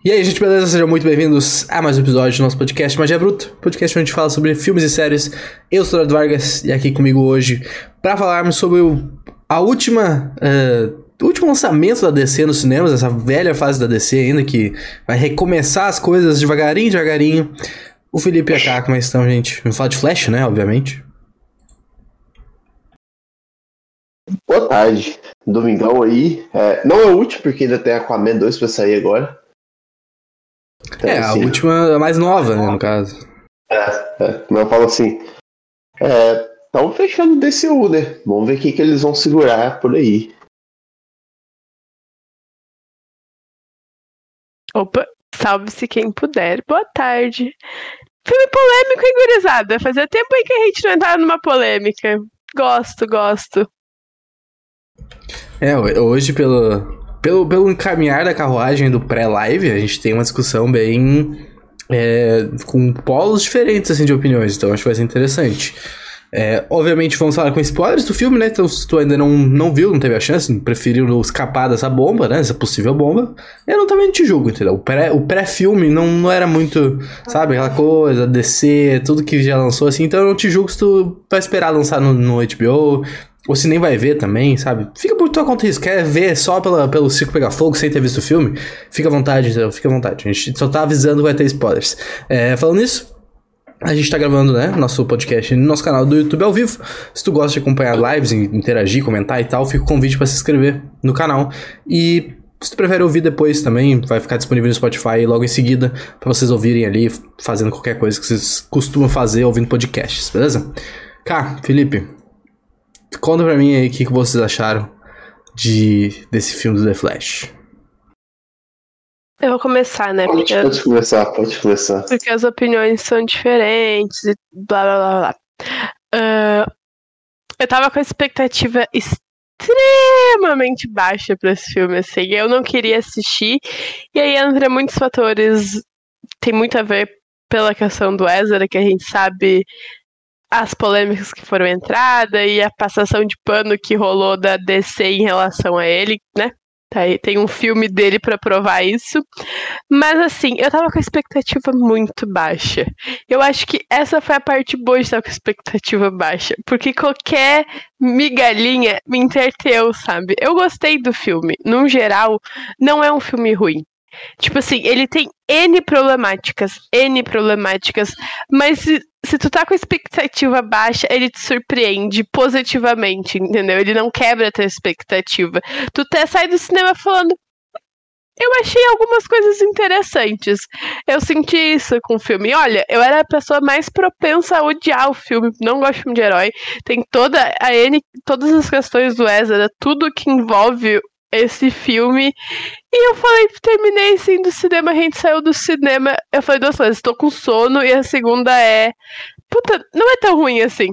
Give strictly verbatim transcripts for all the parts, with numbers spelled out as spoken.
E aí, gente, beleza? Sejam muito bem-vindos a mais um episódio do nosso podcast Magia Bruta, podcast onde a gente fala sobre filmes e séries. Eu sou o Eduardo Vargas e aqui comigo hoje para falarmos sobre o, a última, uh, o último lançamento da D C nos cinemas, essa velha fase da D C ainda, que vai recomeçar as coisas devagarinho, devagarinho. O Felipe e a Cá, como é que estão, gente? Vamos falar de Flash, né, obviamente. Boa tarde, domingão aí. É, não é o último, porque ainda tem Aquaman dois pra sair agora. Então, é, assim, a última, a mais nova, né, no caso. É, é, mas eu falo assim, estão é, fechando o D C U, né? Vamos ver o que, que eles vão segurar por aí. Opa, salve-se quem puder. Boa tarde. Filme polêmico, hein, gurizada? Fazia tempo aí que a gente não entrava numa polêmica. Gosto, gosto. É, hoje pelo... Pelo, pelo encaminhar da carruagem do pré-live, a gente tem uma discussão bem... É, com polos diferentes, assim, de opiniões. Então, acho que vai ser interessante. É, obviamente, vamos falar com spoilers do filme, né? Então, se tu ainda não, não viu, não teve a chance, preferiu escapar dessa bomba, né? Essa possível bomba, eu não também te julgo, entendeu? O, pré, o pré-filme não, não era muito, sabe? Aquela coisa, D C, tudo que já lançou, assim. Então, eu não te julgo se tu vai esperar lançar no, no H B O... Ou se nem vai ver também, sabe? Fica por tua conta isso. Quer ver só pela, pelo circo pegar fogo sem ter visto o filme? Fica à vontade, entendeu? Fica à vontade. A gente só tá avisando que vai ter spoilers. É, falando nisso, a gente tá gravando, né, nosso podcast no nosso canal do YouTube ao vivo. Se tu gosta de acompanhar lives, interagir, comentar e tal, fica o convite pra se inscrever no canal. E se tu prefere ouvir depois também, vai ficar disponível no Spotify logo em seguida, pra vocês ouvirem ali, fazendo qualquer coisa que vocês costumam fazer ouvindo podcasts, beleza? Cá, Felipe... Conta pra mim aí o que, que vocês acharam de, desse filme do The Flash. Eu vou começar, né? Pode, Porque, pode começar, pode começar. porque as opiniões são diferentes e blá blá blá blá. Uh, eu tava com a expectativa extremamente baixa pra esse filme, assim. Eu não queria assistir. E aí entra muitos fatores. Tem muito a ver pela questão do Ezra, que a gente sabe... as polêmicas que foram entrada e a passação de pano que rolou da D C em relação a ele, né? Tem um filme dele pra provar isso. Mas assim, eu tava com a expectativa muito baixa. Eu acho que essa foi a parte boa de estar com a expectativa baixa. Porque qualquer migalhinha me entreteu, sabe? Eu gostei do filme. No geral, não é um filme ruim. Tipo assim, ele tem N problemáticas, N problemáticas, mas se, se tu tá com a expectativa baixa, ele te surpreende positivamente, entendeu? Ele não quebra a tua expectativa. Tu até sai do cinema falando, eu achei algumas coisas interessantes. Eu senti isso com o filme. Olha, eu era a pessoa mais propensa a odiar o filme, não gosto de filme de herói. Tem toda a N, todas as questões do Ezra, tudo que envolve esse filme. E eu falei, terminei assim do cinema, a gente saiu do cinema. Eu falei duas coisas, tô com sono. E a segunda é, puta, não é tão ruim assim.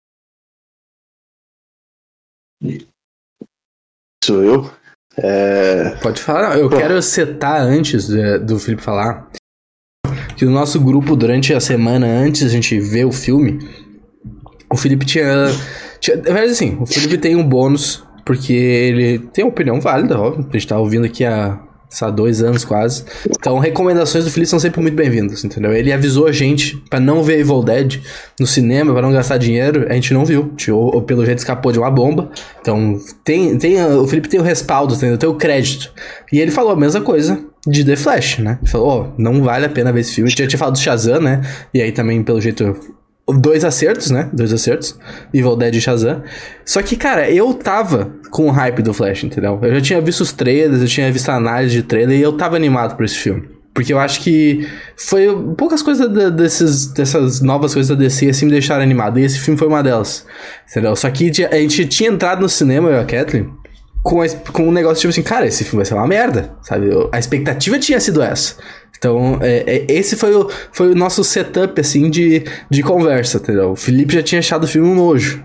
Sou eu? É... Pode falar, eu Pô. quero setar antes de, do Felipe falar que no nosso grupo, durante a semana antes a gente ver o filme, o Felipe tinha, tinha na verdade assim, o Felipe tem um bônus porque ele tem uma opinião válida, óbvio. A gente tá ouvindo aqui há, há dois anos quase. Então, recomendações do Felipe são sempre muito bem-vindas, entendeu? Ele avisou a gente pra não ver Evil Dead no cinema, pra não gastar dinheiro. A gente não viu. Ou, ou pelo jeito escapou de uma bomba. Então, tem, tem, o Felipe tem o respaldo, entendeu? Tem o crédito. E ele falou a mesma coisa de The Flash, né? Ele falou, ó, oh, não vale a pena ver esse filme. A gente já tinha falado do Shazam, né? E aí também, pelo jeito... Dois acertos, né? Dois acertos. Evil Dead e Shazam. Só que, cara, eu tava com o hype do Flash, entendeu? Eu já tinha visto os trailers, eu tinha visto a análise de trailer e eu tava animado por esse filme. Porque eu acho que foi poucas coisas da, desses, dessas novas coisas da D C assim me deixaram animado. E esse filme foi uma delas, entendeu? Só que a gente tinha entrado no cinema, eu e a Kathleen, com, a, com um negócio tipo assim, cara, esse filme vai ser uma merda, sabe? A expectativa tinha sido essa. Então, é, é, esse foi o, foi o nosso setup, assim, de, de conversa, entendeu? O Felipe já tinha achado o filme um nojo.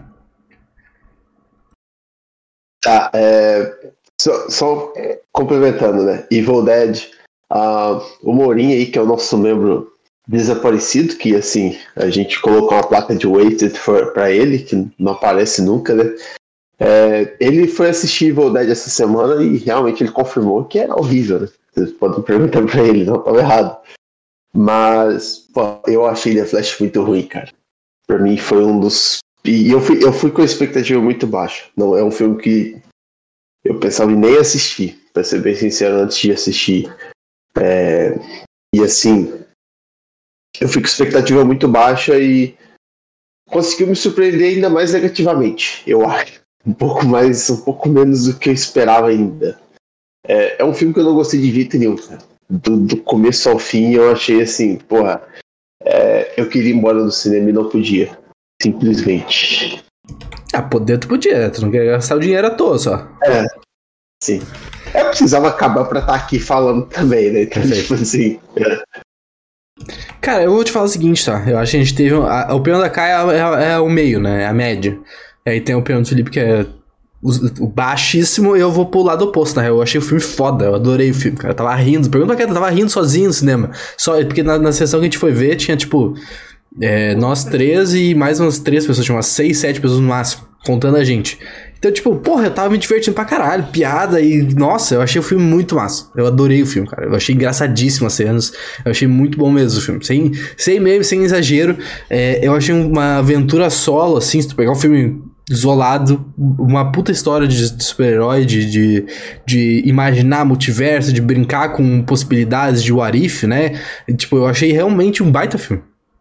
Tá, é... Só, só complementando, né? Evil Dead, uh, o Mourinho aí, que é o nosso membro desaparecido, que, assim, a gente colocou uma placa de Waited for, pra ele, que não aparece nunca, né? É, ele foi assistir Evil Dead essa semana e realmente ele confirmou que era horrível, né? Vocês podem perguntar pra ele, não estava errado. Mas, pô, eu achei The Flash muito ruim, cara. Pra mim foi um dos... E eu fui, eu fui com a expectativa muito baixa. Não é um filme que eu pensava em nem assistir, pra ser bem sincero, antes de assistir. É... E assim, eu fui com expectativa muito baixa e conseguiu me surpreender ainda mais negativamente, eu acho. Um pouco mais, um pouco menos do que eu esperava ainda. É, é um filme que eu não gostei de jeito nenhum, cara. Do, do começo ao fim eu achei assim, porra, é, eu queria ir embora do cinema e não podia. Simplesmente. Ah, poder tu podia, tu não queria gastar o dinheiro à toa só. É, sim. Eu precisava acabar pra estar aqui falando também, né? Então, tipo assim. É. Cara, eu vou te falar o seguinte, tá? Eu acho que a gente teve. A, a opinião da Kai é, é, é o meio, né? É a média. E aí tem a opinião do Felipe que é o, o baixíssimo e eu vou pro lado oposto, né? Eu achei o filme foda, eu adorei o filme, cara. Eu tava rindo. Pergunta pra quem eu tava rindo sozinho no cinema. Só, porque na, na sessão que a gente foi ver tinha tipo. É, nós três e mais umas três pessoas, tinha umas seis, sete pessoas no máximo, contando a gente. Então, tipo, porra, eu tava me divertindo pra caralho, piada e, nossa, eu achei o filme muito massa. Eu adorei o filme, cara. Eu achei engraçadíssimo as cenas. Eu achei muito bom mesmo o filme. Sem, sem meme, sem exagero. É, eu achei uma aventura solo, assim, se tu pegar um filme isolado, uma puta história de, de super-herói, de, de, de imaginar multiverso, de brincar com possibilidades de what if, né? E, tipo, eu achei realmente um baita filme.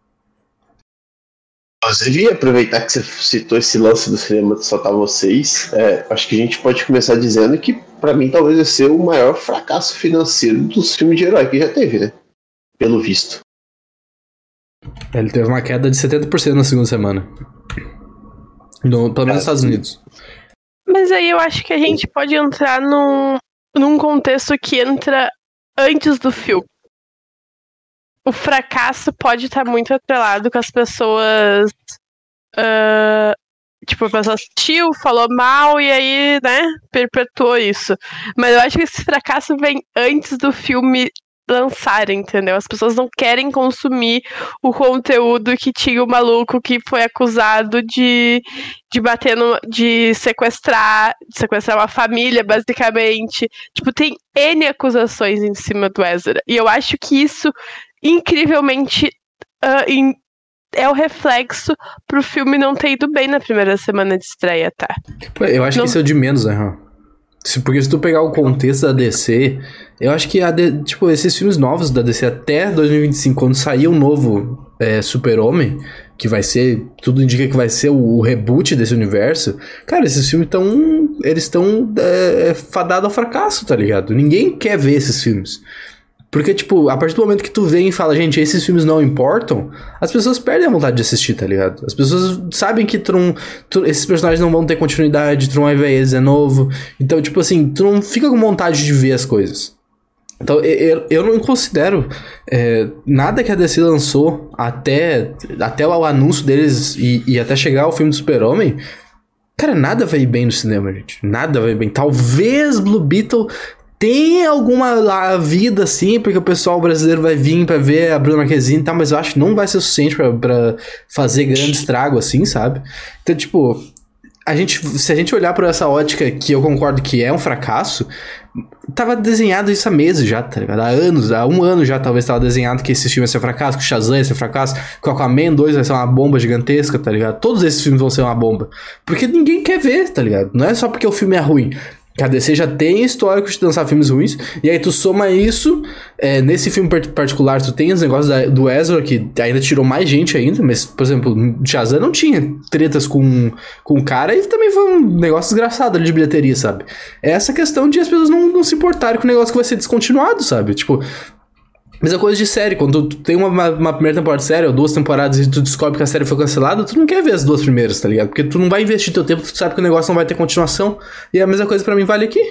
Inclusive, aproveitar que você citou esse lance do cinema de só tá vocês, é, acho que a gente pode começar dizendo que, pra mim, talvez vai ser o maior fracasso financeiro dos filmes de herói que já teve, né? Pelo visto. Ele teve uma queda de setenta por cento na segunda semana. No, pelo menos nos Estados Unidos. Mas aí eu acho que a gente pode entrar num, num contexto que entra antes do filme. O fracasso pode estar muito atrelado com as pessoas. Uh, tipo, a pessoa assistiu, falou mal e aí, né, perpetuou isso. Mas eu acho que esse fracasso vem antes do filme lançar, entendeu? As pessoas não querem consumir o conteúdo que tinha o maluco que foi acusado de, de bater no, de sequestrar, de sequestrar uma família, basicamente. Tipo, tem N acusações em cima do Ezra. E eu acho que isso incrivelmente uh, in, é o reflexo pro filme não ter ido bem na primeira semana de estreia, tá? Eu acho não... que isso é o de menos, né? Porque se tu pegar o contexto da D C, eu acho que a D, tipo, esses filmes novos da D C até dois mil e vinte e cinco, quando sair um novo é, Super-Homem, que vai ser, tudo indica que vai ser o, o reboot desse universo, cara, esses filmes estão, eles estão é, fadados ao fracasso, tá ligado? Ninguém quer ver esses filmes. Porque, tipo, a partir do momento que tu vem e fala, gente, esses filmes não importam, as pessoas perdem a vontade de assistir, tá ligado? As pessoas sabem que tu não, tu, esses personagens não vão ter continuidade, tu não vai ver eles de novo. Então, tipo assim, tu não fica com vontade de ver as coisas. Então, eu, eu não considero é, nada que a D C lançou até, até o anúncio deles e, e até chegar ao filme do Super-Homem. Cara, nada vai bem no cinema, gente. Nada vai bem. Talvez Blue Beetle... tem alguma lá, vida assim, porque o pessoal brasileiro vai vir pra ver a Bruna Marquezine e tal, mas eu acho que não vai ser o suficiente pra, pra fazer grande estrago assim, sabe? Então, tipo, a gente, se a gente olhar por essa ótica que eu concordo que é um fracasso, tava desenhado isso há meses já, tá ligado? Há anos, há um ano já talvez tava desenhado que esse filme ia ser um fracasso, que o Shazam ia ser um fracasso, que o Aquaman dois vai ser uma bomba gigantesca, tá ligado? Todos esses filmes vão ser uma bomba. Porque ninguém quer ver, tá ligado? Não é só porque o filme é ruim. A D C já tem histórico de lançar filmes ruins, e aí tu soma isso, é, nesse filme particular tu tem os negócios da, do Ezra, que ainda tirou mais gente ainda, mas, por exemplo, Shazam não tinha tretas com, com o cara, e também foi um negócio desgraçado ali de bilheteria, sabe? É essa questão de as pessoas não, não se importarem com o negócio que vai ser descontinuado, sabe? Tipo... Mesma coisa de série, quando tu tem uma, uma, uma primeira temporada de série ou duas temporadas e tu descobre que a série foi cancelada, tu não quer ver as duas primeiras, tá ligado? Porque tu não vai investir teu tempo, tu sabe que o negócio não vai ter continuação. E a mesma coisa pra mim vale aqui.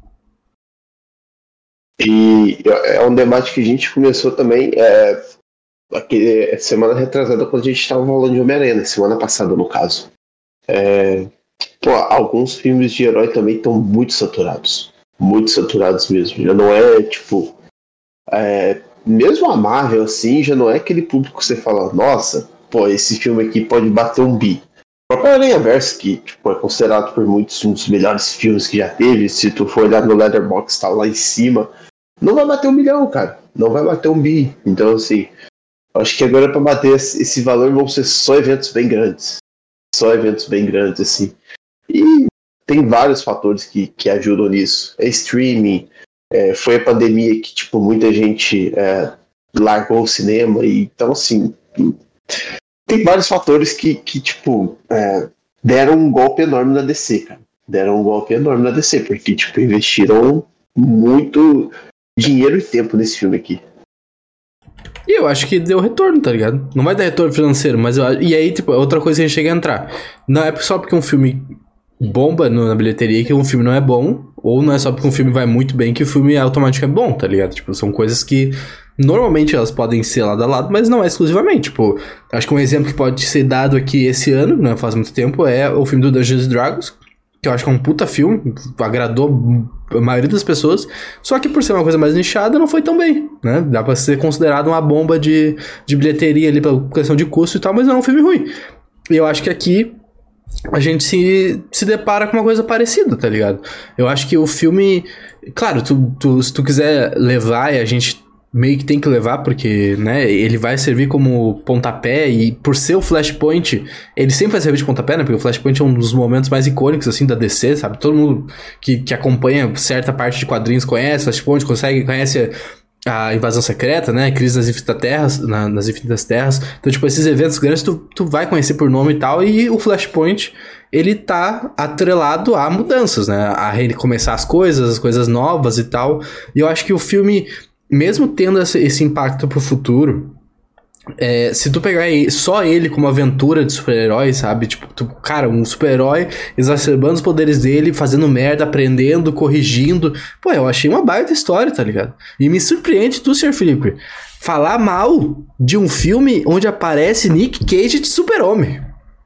E é um debate que a gente começou também é, aqui, semana retrasada, quando a gente estava falando de Homem-Aranha, semana passada no caso. É, pô, alguns filmes de herói também estão muito saturados. Muito saturados mesmo. Já não é tipo... É, mesmo a Marvel, assim, já não é aquele público que você fala, nossa, pô, esse filme aqui pode bater um bi. O próprio Aranhaverso, que tipo, é considerado por muitos um dos melhores filmes que já teve, se tu for olhar no Letterboxd, tá lá em cima, não vai bater um milhão, cara. Não vai bater um bi. Então, assim, acho que agora pra bater esse valor vão ser só eventos bem grandes. Só eventos bem grandes, assim. E tem vários fatores que, que ajudam nisso. É streaming, é, foi a pandemia que, tipo, muita gente é, largou o cinema. E, então, assim, tem vários fatores que, que tipo, é, deram um golpe enorme na D C, cara. Deram um golpe enorme na D C, porque, tipo, investiram muito dinheiro e tempo nesse filme aqui. E eu acho que deu retorno, tá ligado? Não vai dar retorno financeiro, mas eu acho... E aí, tipo, outra coisa que a gente chega a entrar. Não é só porque um filme bomba no, na bilheteria que um filme não é bom, ou não é só porque um filme vai muito bem que o filme automaticamente é bom, tá ligado? Tipo, são coisas que normalmente elas podem ser lado a lado, mas não é exclusivamente. Tipo, acho que um exemplo que pode ser dado aqui esse ano, não faz muito tempo, é o filme do Dungeons and Dragons, que eu acho que é um puta filme, agradou a maioria das pessoas, só que por ser uma coisa mais nichada, não foi tão bem, né? Dá pra ser considerado uma bomba de, de bilheteria ali pela questão de custo e tal, mas não é um filme ruim. E eu acho que aqui a gente se, se depara com uma coisa parecida, tá ligado? Eu acho que o filme... Claro, tu, tu, se tu quiser levar, e a gente meio que tem que levar, porque, né, ele vai servir como pontapé, e por ser o Flashpoint, ele sempre vai servir de pontapé, né, porque o Flashpoint é um dos momentos mais icônicos, assim, da D C, sabe? Todo mundo que, que acompanha certa parte de quadrinhos conhece o Flashpoint, consegue, conhece a Invasão Secreta, né, Crise nas Infinitas Terras, na, nas Infinitas Terras. Então, tipo, esses eventos grandes tu, tu vai conhecer por nome e tal, e o Flashpoint, ele tá atrelado a mudanças, né, a recomeçar as coisas, as coisas novas e tal. E eu acho que o filme, mesmo tendo esse, esse impacto pro futuro, é, se tu pegar só ele como aventura de super-herói, sabe? Tipo, tu, cara, um super-herói exacerbando os poderes dele, fazendo merda, aprendendo, corrigindo. Pô, eu achei uma baita história, tá ligado? E me surpreende tu, senhor Felipe, falar mal de um filme onde aparece Nick Cage de super-homem.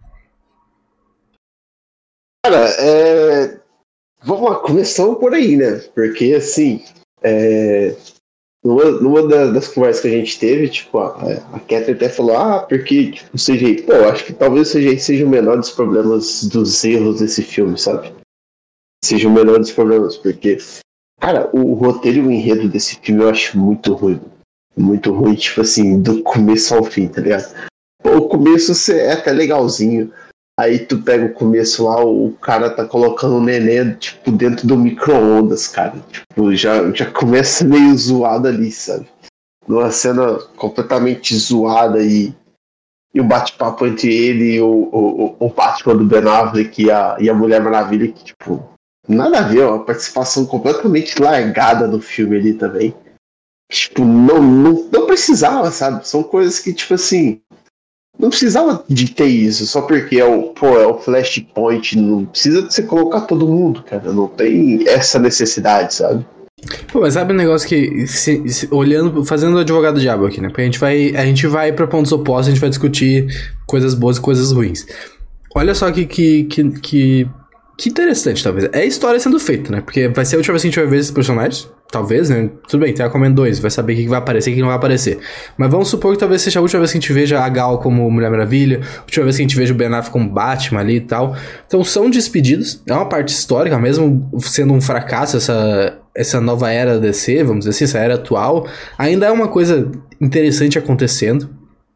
Cara, é... vamos lá, começamos por aí, né? Porque, assim, é... Numa, numa das conversas que a gente teve, tipo, a, a Catherine até falou, ah, porque tipo, o C G I, pô, acho que talvez o C G I seja o menor dos problemas, dos erros desse filme, sabe? Seja o menor dos problemas, porque, cara, o, o roteiro e o enredo desse filme eu acho muito ruim. Muito ruim, tipo assim, do começo ao fim, tá ligado? Pô, o começo é até legalzinho. Aí tu pega o começo lá, o cara tá colocando o neném, tipo, dentro do micro-ondas, cara. Tipo, já, já começa meio zoado ali, sabe? Numa cena completamente zoada e, e um bate-papo entre ele e o, o, o Batman do Ben Affleck e a, e a Mulher Maravilha, que, tipo, nada a ver, uma participação completamente largada no filme ali também. Tipo, não, não, não precisava, sabe? São coisas que, tipo assim... Não precisava de ter isso, só porque é o, pô, é o Flashpoint, não precisa de você colocar todo mundo, cara, não tem essa necessidade, sabe? Pô, mas sabe um negócio que, se, se, olhando, fazendo o advogado diabo aqui, né, porque a gente vai, a gente vai pra pontos opostos, a gente vai discutir coisas boas e coisas ruins. Olha só que, que, que, que, que interessante, talvez, é a história sendo feita, né, porque vai ser a última vez que a gente vai ver esses personagens. Talvez, né? Tudo bem, tem Aquaman dois, vai saber o que vai aparecer e o que não vai aparecer. Mas vamos supor que talvez seja a última vez que a gente veja a Gal como Mulher Maravilha, a última vez que a gente veja o Ben Affleck como Batman ali e tal. Então são despedidas, é uma parte histórica, mesmo sendo um fracasso essa, essa nova era da D C, vamos dizer assim, essa era atual, ainda é uma coisa interessante acontecendo.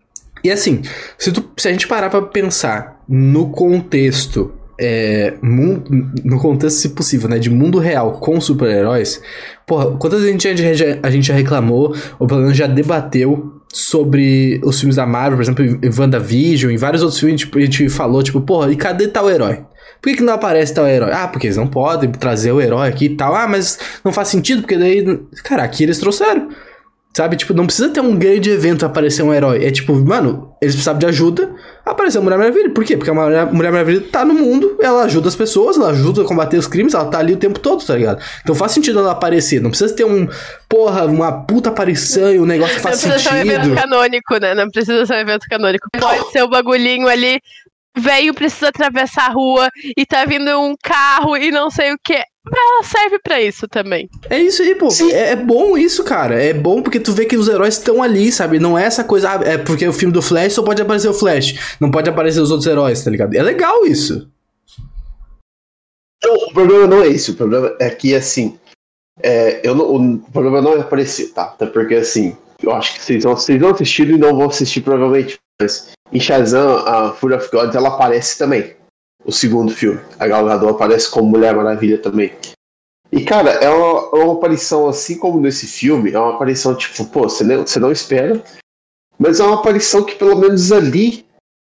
E assim, se, tu, se a gente parar pra pensar no contexto... É, mundo, no contexto, se possível, né, de mundo real com super-heróis, porra, quantas vezes a gente, já, a gente já reclamou, ou pelo menos já debateu sobre os filmes da Marvel, por exemplo, em WandaVision, em vários outros filmes, tipo, a gente falou, tipo, porra, e cadê tal herói? Por que, que não aparece tal herói? Ah, porque eles não podem trazer o herói aqui e tal. Ah, mas não faz sentido, porque daí... Cara, aqui eles trouxeram. Sabe, tipo, não precisa ter um grande evento pra aparecer um herói. É tipo, mano, eles precisavam de ajuda, apareceu a Mulher Maravilha. Por quê? Porque a Mulher, Mulher Maravilha tá no mundo, ela ajuda as pessoas, ela ajuda a combater os crimes, ela tá ali o tempo todo, tá ligado? Então faz sentido ela aparecer. Não precisa ter um, porra, uma puta aparição e um negócio que faz sentido. Não precisa sentido. Ser um evento canônico, né? Não precisa ser um evento canônico. Pode ser o um bagulhinho ali, velho precisa atravessar a rua e tá vindo um carro e não sei o que. ela serve pra isso também. É isso aí, pô. É, é bom isso, cara. É bom porque tu vê que os heróis estão ali, sabe? Não é essa coisa, ah, é porque o filme do Flash só pode aparecer o Flash. Não pode aparecer os outros heróis, tá ligado? É legal isso. Não, o problema não é isso. O problema é que, assim, é, eu não, o problema não é aparecer, tá? Até porque, assim, eu acho que vocês não, vocês não assistiram e não vão assistir provavelmente. Mas em Shazam, a Fury of Gods, ela aparece também. O segundo filme. A Gal Gadot aparece como Mulher Maravilha também. E, cara, é uma, é uma aparição, assim como nesse filme, é uma aparição, tipo, pô, você não, você não espera, mas é uma aparição que, pelo menos ali,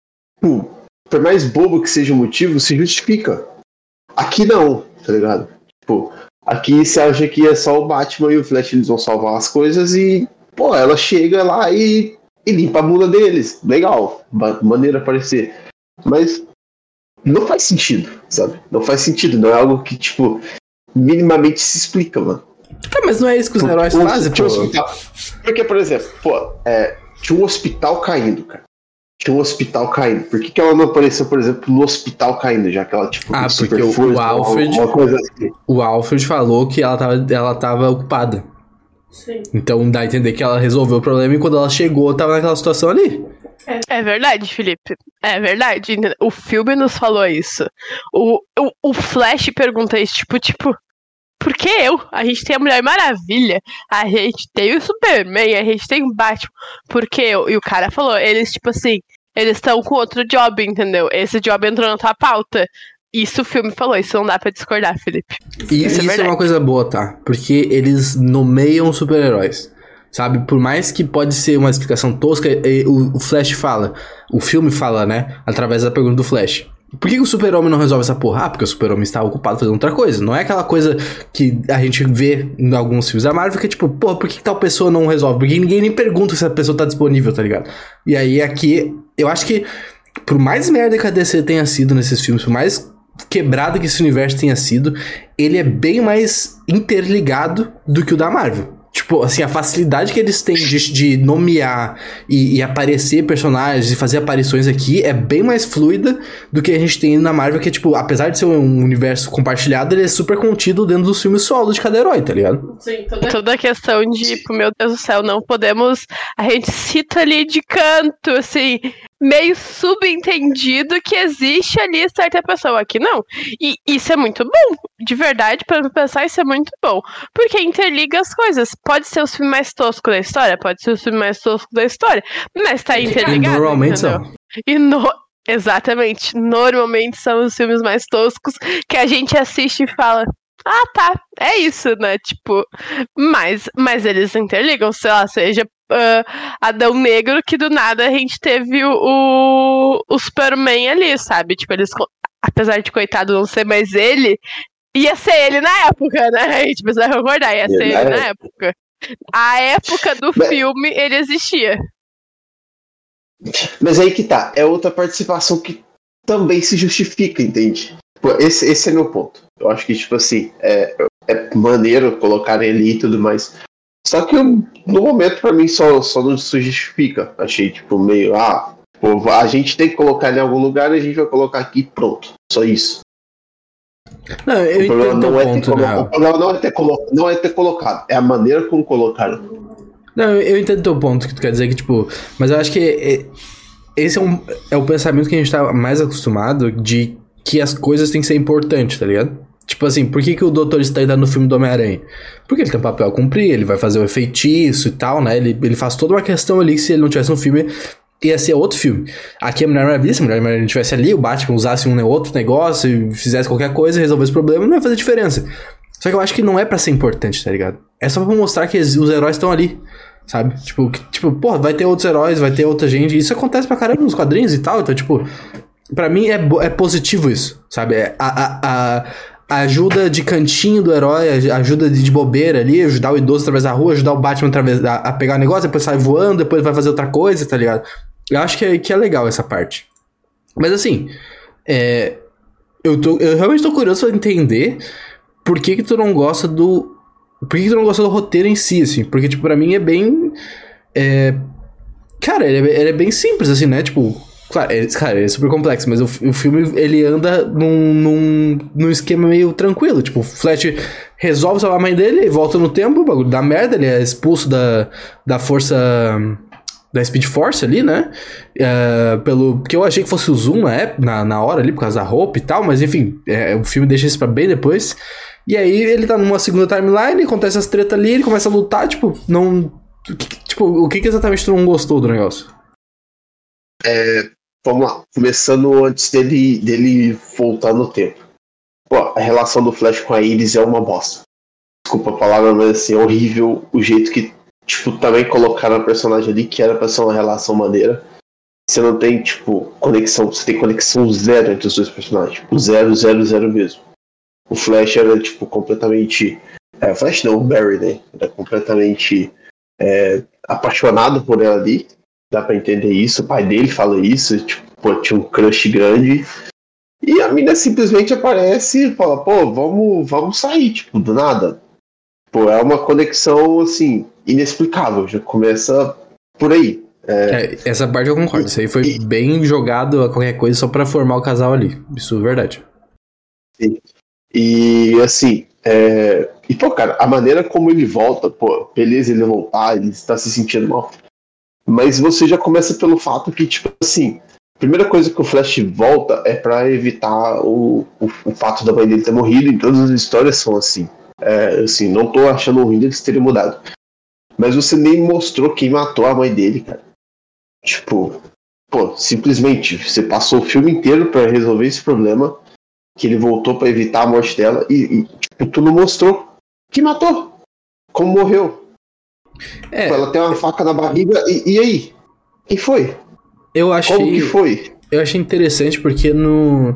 pô, por mais bobo que seja o motivo, se justifica. Aqui não, tá ligado? Tipo, aqui você acha que é só o Batman e o Flash, eles vão salvar as coisas e, pô, ela chega lá e, e limpa a bunda deles. Legal, maneiro aparecer. Mas não faz sentido, sabe? Não faz sentido, não é algo que, tipo, minimamente se explica, mano. Ah, mas não é isso que os Por, heróis por, fazem, pô. Hospital. Porque, por exemplo, pô, é, tinha um hospital caindo, cara. Tinha um hospital caindo. Por que, que ela não apareceu, por exemplo, no hospital caindo, já que ela, tipo, ah, porque o, força, o Alfred uma, uma coisa assim. O Alfred falou que ela tava, ela tava ocupada. Sim. Então dá a entender que ela resolveu o problema e quando ela chegou, tava naquela situação ali. É verdade, Felipe. É verdade. O filme nos falou isso. O, o, o Flash pergunta isso, tipo, tipo, por que eu? A gente tem a Mulher Maravilha, a gente tem o Superman, a gente tem o Batman. Por que eu? E o cara falou, eles, tipo assim, eles estão com outro job, entendeu? Esse job entrou na tua pauta. Isso o filme falou, isso não dá pra discordar, Felipe. E isso, isso é, é uma coisa boa, tá? Porque eles nomeiam super-heróis. Sabe, por mais que pode ser uma explicação tosca, o Flash fala, o filme fala, né, através da pergunta do Flash. Por que o super-homem não resolve essa porra? Ah, porque o super-homem está ocupado fazendo outra coisa. Não é aquela coisa que a gente vê em alguns filmes da Marvel, que é tipo, porra, por que tal pessoa não resolve? Porque ninguém nem pergunta se a pessoa tá disponível, tá ligado? E aí aqui, eu acho que, por mais merda que a D C tenha sido nesses filmes, por mais quebrado que esse universo tenha sido, ele é bem mais interligado do que o da Marvel. Tipo, assim, a facilidade que eles têm de, de nomear e, e aparecer personagens e fazer aparições aqui é bem mais fluida do que a gente tem na Marvel, que é, tipo, apesar de ser um universo compartilhado, ele é super contido dentro dos filmes solo de cada herói, tá ligado? Sim, toda, toda a questão de, tipo, meu Deus do céu, não podemos... A gente cita ali de canto, assim, meio subentendido que existe ali certa pessoa. Aqui não. E isso é muito bom. De verdade, pra pensar, isso é muito bom. Porque interliga as coisas. Pode ser o filme mais tosco da história, pode ser o filme mais tosco da história, mas tá interligado. E normalmente entendeu? são. E no... Exatamente. Normalmente são os filmes mais toscos que a gente assiste e fala, ah, tá, é isso, né? Tipo, mas, mas eles interligam, sei lá, seja uh, Adão Negro, que do nada a gente teve o, o, o Superman ali, sabe? Tipo, eles, apesar de coitado não ser mais ele, ia ser ele na época, né? A gente precisa concordar, ia ser ele na época. A época do mas, filme, ele existia. Mas aí que tá, é outra participação que também se justifica, entende? Esse, esse é meu ponto. Eu acho que, tipo assim, é, é maneiro colocar ele e tudo mais. Só que no momento, pra mim, só, só não se justifica. Achei, tipo, meio, ah, pô, a gente tem que colocar ele em algum lugar e a gente vai colocar aqui, pronto. Só isso. Não, eu o problema não, é ponto, colo- o problema não é ter colo- não é ter colocado, é a maneira como colocaram. Não, eu entendo o teu ponto, que tu quer dizer que, tipo... Mas eu acho que é, esse é, um, é o pensamento que a gente tá mais acostumado de que as coisas têm que ser importantes, tá ligado? Tipo assim, por que, que o Doutor Estranho tá no filme do Homem-Aranha? Porque ele tem um papel a cumprir, ele vai fazer o feitiço e tal, né? Ele, ele faz toda uma questão ali que se ele não tivesse no filme, ia ser outro filme. Aqui a Mulher Maravilha, se a Mulher Maravilha estivesse ali, o Batman usasse um outro negócio e fizesse qualquer coisa, resolvesse o problema, não ia fazer diferença. Só que eu acho que não é pra ser importante, tá ligado? É só pra mostrar que os heróis estão ali, sabe? Tipo, que, tipo, porra, vai ter outros heróis, vai ter outra gente. Isso acontece pra caramba nos quadrinhos e tal. Então, tipo, pra mim é, é positivo isso, sabe? É a, a, a ajuda de cantinho do herói, a ajuda de, de bobeira ali, ajudar o idoso através da rua, ajudar o Batman através da, a pegar o negócio, depois sai voando, depois vai fazer outra coisa, tá ligado? Eu acho que é, que é legal essa parte. Mas assim, é, eu, tô, eu realmente tô curioso pra entender por que que tu não gosta do... Por que que tu não gosta do roteiro em si, assim? Porque, tipo, pra mim é bem... É, cara, ele é, ele é bem simples, assim, né? Tipo, Claro, é, cara, é super complexo, mas o, o filme, ele anda num, num, num esquema meio tranquilo. Tipo, o Flash resolve salvar a mãe dele, volta no tempo, o bagulho dá merda, ele é expulso da, da força... da Speed Force ali, né? Uh, pelo, porque eu achei que fosse o Zoom na, época, na, na hora ali, por causa da roupa e tal, mas enfim, é, o filme deixa isso pra bem depois. E aí ele tá numa segunda timeline, acontece as tretas ali, ele começa a lutar, tipo, não... Tipo, o que, que exatamente tu não gostou do negócio? É, vamos lá, começando antes dele, dele voltar no tempo. Pô, a relação do Flash com a Iris é uma bosta. Desculpa a palavra, mas assim, é horrível o jeito que, tipo, também colocaram a personagem ali, que era pra ser uma relação maneira. Você não tem, tipo, conexão, você tem conexão zero entre os dois personagens. Tipo, zero, zero, zero mesmo. O Flash era, tipo, completamente... É, o Flash não, o Barry, né? Era completamente é, apaixonado por ela ali. Dá pra entender isso. O pai dele fala isso. Tipo, pô, tinha um crush grande. E a mina simplesmente aparece e fala, pô, vamos, vamos sair, tipo, do nada. Pô, é uma conexão, assim, inexplicável. Já começa por aí. É... É, essa parte eu concordo. Isso aí foi e... bem jogado a qualquer coisa só pra formar o casal ali. Isso é verdade. Sim. E, assim, é... e, pô, cara, a maneira como ele volta, pô, beleza ele voltar, ele está se sentindo mal. Mas você já começa pelo fato que, tipo, assim, a primeira coisa que o Flash volta é pra evitar o, o, o fato da mãe dele ter morrido, e todas as histórias são assim. É, assim, não tô achando ruim deles terem mudado. Mas você nem mostrou quem matou a mãe dele, cara. Tipo, pô, simplesmente, você passou o filme inteiro pra resolver esse problema, que ele voltou pra evitar a morte dela, e, e tipo, tu não mostrou quem matou, como morreu. É, tipo, ela tem uma faca na barriga, e, e aí? Quem foi? Eu achei, como que foi? Eu achei interessante porque no...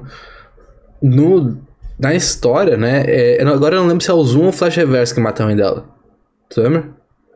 no na história, né, é, agora eu não lembro se é o Zoom ou o Flash Reverso que mata a mãe dela. Tu lembra?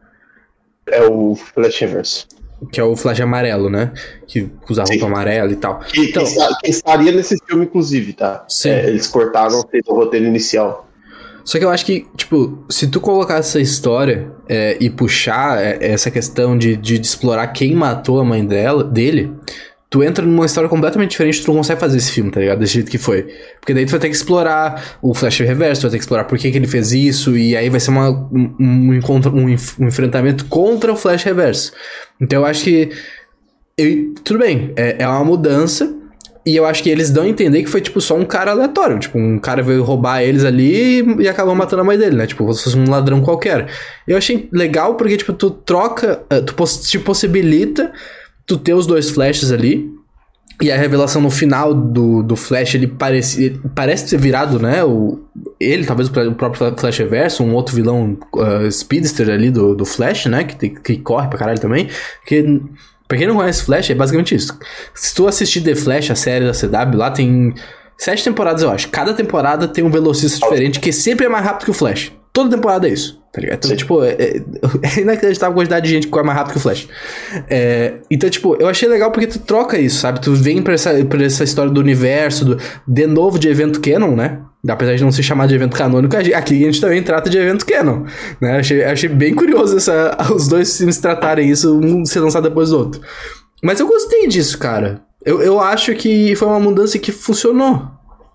É o Flash Reverso. Que é o Flash amarelo, né? Que usa roupa Sim. amarela e tal. Que, então, que estaria nesse filme, inclusive, tá? Sim. É, eles cortaram o roteiro inicial. Só que eu acho que, tipo, se tu colocar essa história é, e puxar é, essa questão de, de, de explorar quem matou a mãe dela, dele, tu entra numa história completamente diferente, tu não consegue fazer esse filme, tá ligado? Desse jeito que foi. Porque daí tu vai ter que explorar o Flash Reverso, tu vai ter que explorar por que, que ele fez isso, e aí vai ser uma, um, um, encontro, um, um enfrentamento contra o Flash Reverso. Então eu acho que... Eu, tudo bem, é, é uma mudança, e eu acho que eles dão a entender que foi, tipo, só um cara aleatório. Tipo, um cara veio roubar eles ali e acabou matando a mãe dele, né? Tipo, como se fosse um ladrão qualquer. Eu achei legal porque, tipo, tu troca... Tu te possibilita tu ter os dois Flashes ali. E a revelação no final do, do Flash, ele parece, ele parece ter virado, né? O, ele, talvez o próprio Flash Reverso, um outro vilão uh, speedster ali do, do Flash, né? Que, que corre pra caralho também. Que... Pra quem não conhece Flash, é basicamente isso. Se tu assistir The Flash, a série da C W, lá tem sete temporadas, eu acho. Cada temporada tem um velocista diferente, que sempre é mais rápido que o Flash. Toda temporada é isso, tá ligado? Então, Sim. tipo, é, é inacreditável a quantidade de gente que corre mais rápido que o Flash. É, então, tipo, eu achei legal porque tu troca isso, sabe? Tu vem pra essa, pra essa história do universo, do, de novo de evento canon, né? Apesar de não se chamar de evento canônico, aqui a gente também trata de evento canon, né? Achei, achei bem curioso essa, os dois filmes tratarem isso, um ser lançado depois do outro. Mas eu gostei disso, cara. Eu, eu acho que foi uma mudança que funcionou.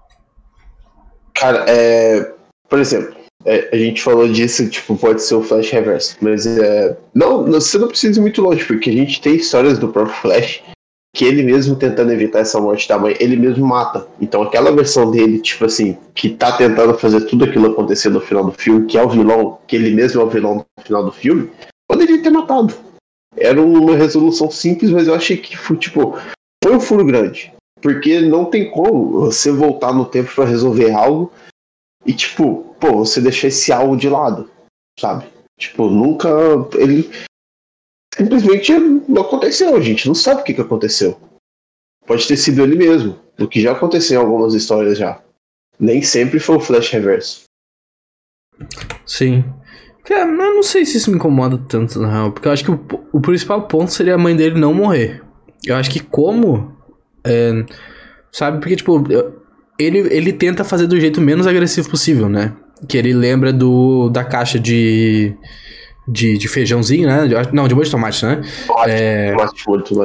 Cara, é... Por exemplo, é, a gente falou disso, tipo, pode ser o Flash Reverso, mas é... Não, você não precisa ir muito longe, porque a gente tem histórias do próprio Flash que ele mesmo tentando evitar essa morte da mãe, ele mesmo mata. Então aquela versão dele, tipo assim, que tá tentando fazer tudo aquilo acontecer no final do filme, que é o vilão, que ele mesmo é o vilão no final do filme, poderia ter matado. Era uma resolução simples, mas eu achei que foi, tipo, foi um furo grande. Porque não tem como você voltar no tempo pra resolver algo e, tipo, pô, você deixar esse algo de lado, sabe? Tipo, nunca... ele simplesmente não aconteceu, a gente não sabe o que, que aconteceu. Pode ter sido ele mesmo, o que já aconteceu em algumas histórias já. Nem sempre foi o Flash Reverso. Sim. Cara, eu não sei se isso me incomoda tanto, na real, porque eu acho que o, o principal ponto seria a mãe dele não morrer. Eu acho que como... É, sabe, porque, tipo, ele, ele tenta fazer do jeito menos agressivo possível, né? Que ele lembra do, da caixa de... De, de feijãozinho, né? Não, de molho de tomate, né? Tomate, é... tomate, molho de tomate.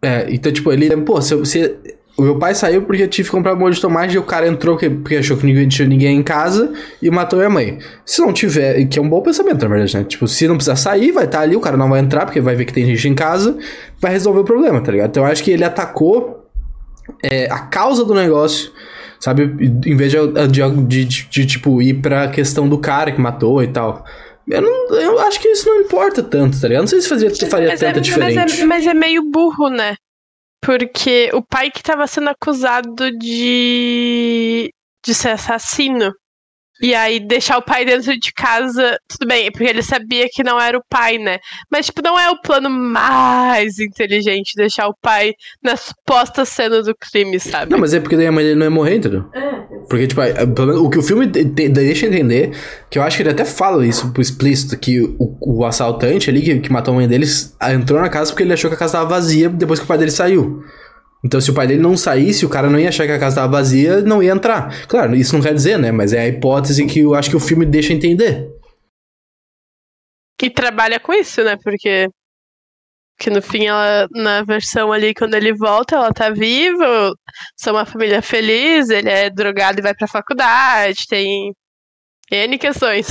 É, então, tipo, ele... Pô, se, se o meu pai saiu porque eu tive que comprar molho de tomate e o cara entrou porque, porque achou que ninguém tinha ninguém em casa e matou minha mãe. Se não tiver... Que é um bom pensamento, na verdade, né? Tipo, se não precisar sair, vai estar ali, o cara não vai entrar porque vai ver que tem gente em casa, vai resolver o problema, tá ligado? Então eu acho que ele atacou é, a causa do negócio, sabe? Em vez de, de, de, de, de, tipo, ir pra questão do cara que matou e tal. Eu, não, eu acho que isso não importa tanto, tá ligado? Não sei se fazia, faria mas tanta é, diferente. Mas é, mas é meio burro, né? Porque o pai que tava sendo acusado de, de ser assassino. E aí deixar o pai dentro de casa, tudo bem, porque ele sabia que não era o pai, né? Mas, tipo, não é o plano mais inteligente deixar o pai na suposta cena do crime, sabe? Não, mas é porque daí a mãe dele não ia morrer, entendeu? É. Porque, tipo, o que o filme te, deixa entender, que eu acho que ele até fala isso pro explícito, que o, o assaltante ali, que, que matou a mãe deles, entrou na casa porque ele achou que a casa tava vazia depois que o pai dele saiu. Então, se o pai dele não saísse, o cara não ia achar que a casa tava vazia, não ia entrar. Claro, isso não quer dizer, né? Mas é a hipótese que eu acho que o filme deixa entender. Que trabalha com isso, né? Porque que no fim, ela, na versão ali, quando ele volta, ela tá viva, são uma família feliz, ele é drogado e vai pra faculdade, tem N questões.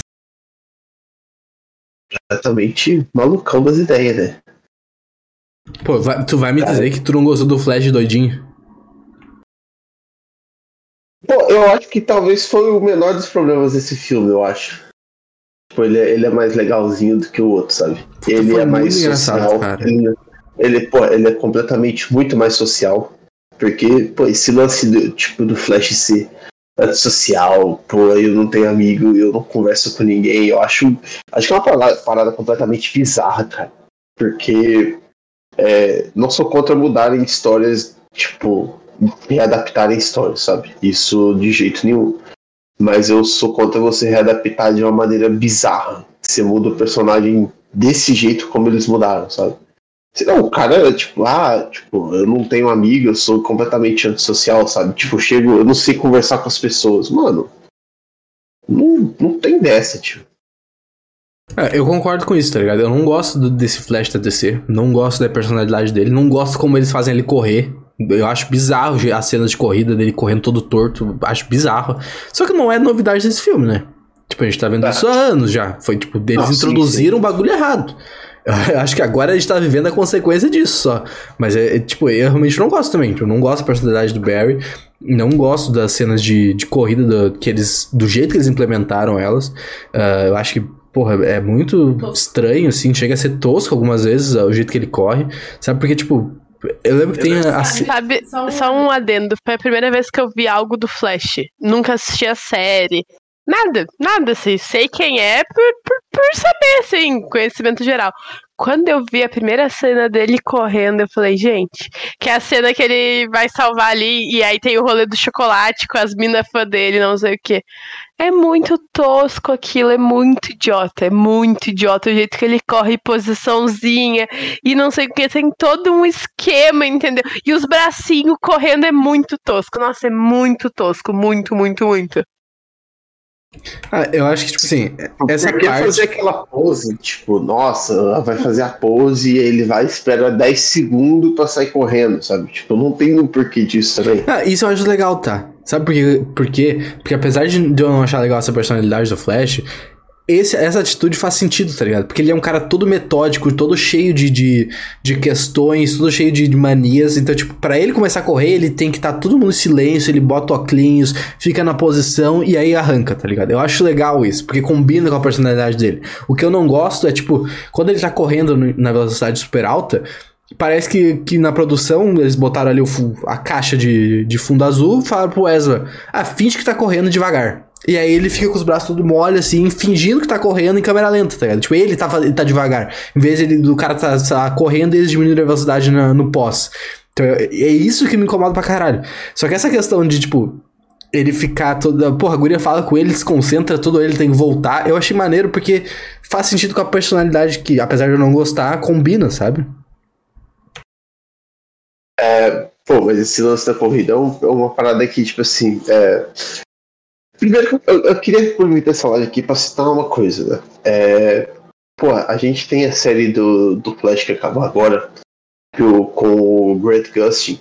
Exatamente malucão das ideias, né? Pô, vai, tu vai me Cara, dizer que tu não gostou do Flash doidinho? Pô, eu acho que talvez foi o menor dos problemas desse filme, eu acho. Tipo, ele, é, ele é mais legalzinho do que o outro, sabe? Puta, ele foi é mais muito engraçado, social. cara. Ele, ele, pô, ele é completamente muito mais social. Porque, pô, esse lance do, tipo, do Flash ser antissocial, pô, eu não tenho amigo, eu não converso com ninguém, eu acho, acho que é uma parada, parada completamente bizarra, cara. Porque é, não sou contra mudarem histórias, tipo, readaptarem histórias, sabe? Isso de jeito nenhum. Mas eu sou contra você readaptar de uma maneira bizarra. Você muda o personagem desse jeito como eles mudaram, sabe? Senão o cara, tipo, ah, tipo, eu não tenho amigo, eu sou completamente antissocial, sabe? Tipo, eu chego, eu não sei conversar com as pessoas. Mano, não, não tem dessa, tio. É, eu concordo com isso, tá ligado? Eu não gosto do, desse Flash da D C, não gosto da personalidade dele, não gosto como eles fazem ele correr. Eu acho bizarro as cenas de corrida dele correndo todo torto, acho bizarro. Só que não é novidade desse filme, né? Tipo, a gente tá vendo isso há anos já. Foi tipo, eles não, introduziram o bagulho errado. Eu acho que agora a gente tá vivendo a consequência disso só. Mas é, é tipo, eu realmente não gosto também. Eu não gosto da personalidade do Barry. Não gosto das cenas de, de corrida do, que eles, do jeito que eles implementaram elas. Uh, eu acho que, porra, é muito estranho, assim. Chega a ser tosco algumas vezes o jeito que ele corre. Sabe? Porque, tipo, eu lembro que tem a... a... Sabe, só um adendo. Foi a primeira vez que eu vi algo do Flash. Nunca assisti a série. Nada, nada, assim. Sei quem é por, por, por saber, assim, conhecimento geral. Quando eu vi a primeira cena dele correndo, eu falei, gente, que é a cena que ele vai salvar ali, e aí tem o rolê do chocolate com as minas fã dele, não sei o quê. É muito tosco aquilo, é muito idiota, é muito idiota o jeito que ele corre, posiçãozinha, e não sei o que, tem todo um esquema, entendeu? E os bracinhos correndo é muito tosco, nossa, é muito tosco, muito, muito, muito. Ah, eu acho que, tipo assim, essa Porque parte... fazer aquela pose, tipo, nossa, ela vai fazer a pose e ele vai esperar dez segundos pra sair correndo, sabe? Tipo, não tem um porquê disso também. Ah, isso eu acho legal, tá? Sabe por quê? Por quê? Porque apesar de eu não achar legal essa personalidade do Flash, esse, essa atitude faz sentido, tá ligado? Porque ele é um cara todo metódico, todo cheio de, de, de questões, todo cheio de, de manias. Então, tipo, pra ele começar a correr, ele tem que estar tá todo mundo em silêncio, ele bota óculos, fica na posição e aí arranca, tá ligado? Eu acho legal isso, porque combina com a personalidade dele. O que eu não gosto é, tipo, quando ele tá correndo no, na velocidade super alta, parece que, que na produção eles botaram ali o, a caixa de, de fundo azul e falaram pro Ezra, ah, finge que tá correndo devagar. E aí ele fica com os braços todo mole, assim, fingindo que tá correndo em câmera lenta, tá ligado? Tipo, ele tá, ele tá devagar. Em vez de ele, do cara tá, tá correndo e eles diminuem a velocidade na, no pós. Então, é isso que me incomoda pra caralho. Só que essa questão de, tipo, ele ficar toda... Porra, a guria fala com ele, se concentra, todo ele tem que voltar. Eu achei maneiro porque faz sentido com a personalidade que, apesar de eu não gostar, combina, sabe? É, pô, mas esse lance da corrida é uma parada que, tipo assim, é... Primeiro, eu, eu queria aproveitar essa live aqui pra citar uma coisa, né? É, pô, a gente tem a série do, do Flash que acabou agora, com o Grant Gustin,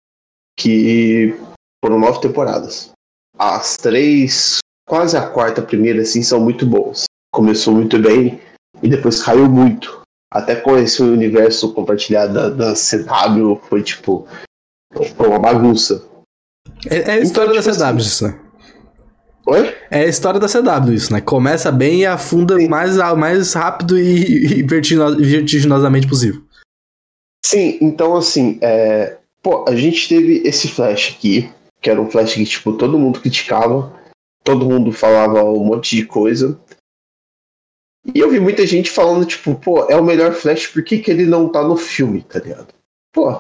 que foram nove temporadas. As três, quase a quarta, primeira, assim, são muito boas. Começou muito bem e depois caiu muito. Até com esse universo compartilhado da, da C W, foi tipo uma bagunça. É, é a história então, da tipo C W assim, isso, né? Oi? É a história da C W isso, né? Começa bem e afunda mais, mais rápido e, e vertiginosamente possível. Sim, então assim, é... pô, a gente teve esse Flash aqui, que era um Flash que tipo, todo mundo criticava, todo mundo falava um monte de coisa. E eu vi muita gente falando, tipo, pô, é o melhor Flash, por que, que ele não tá no filme, tá ligado? Pô,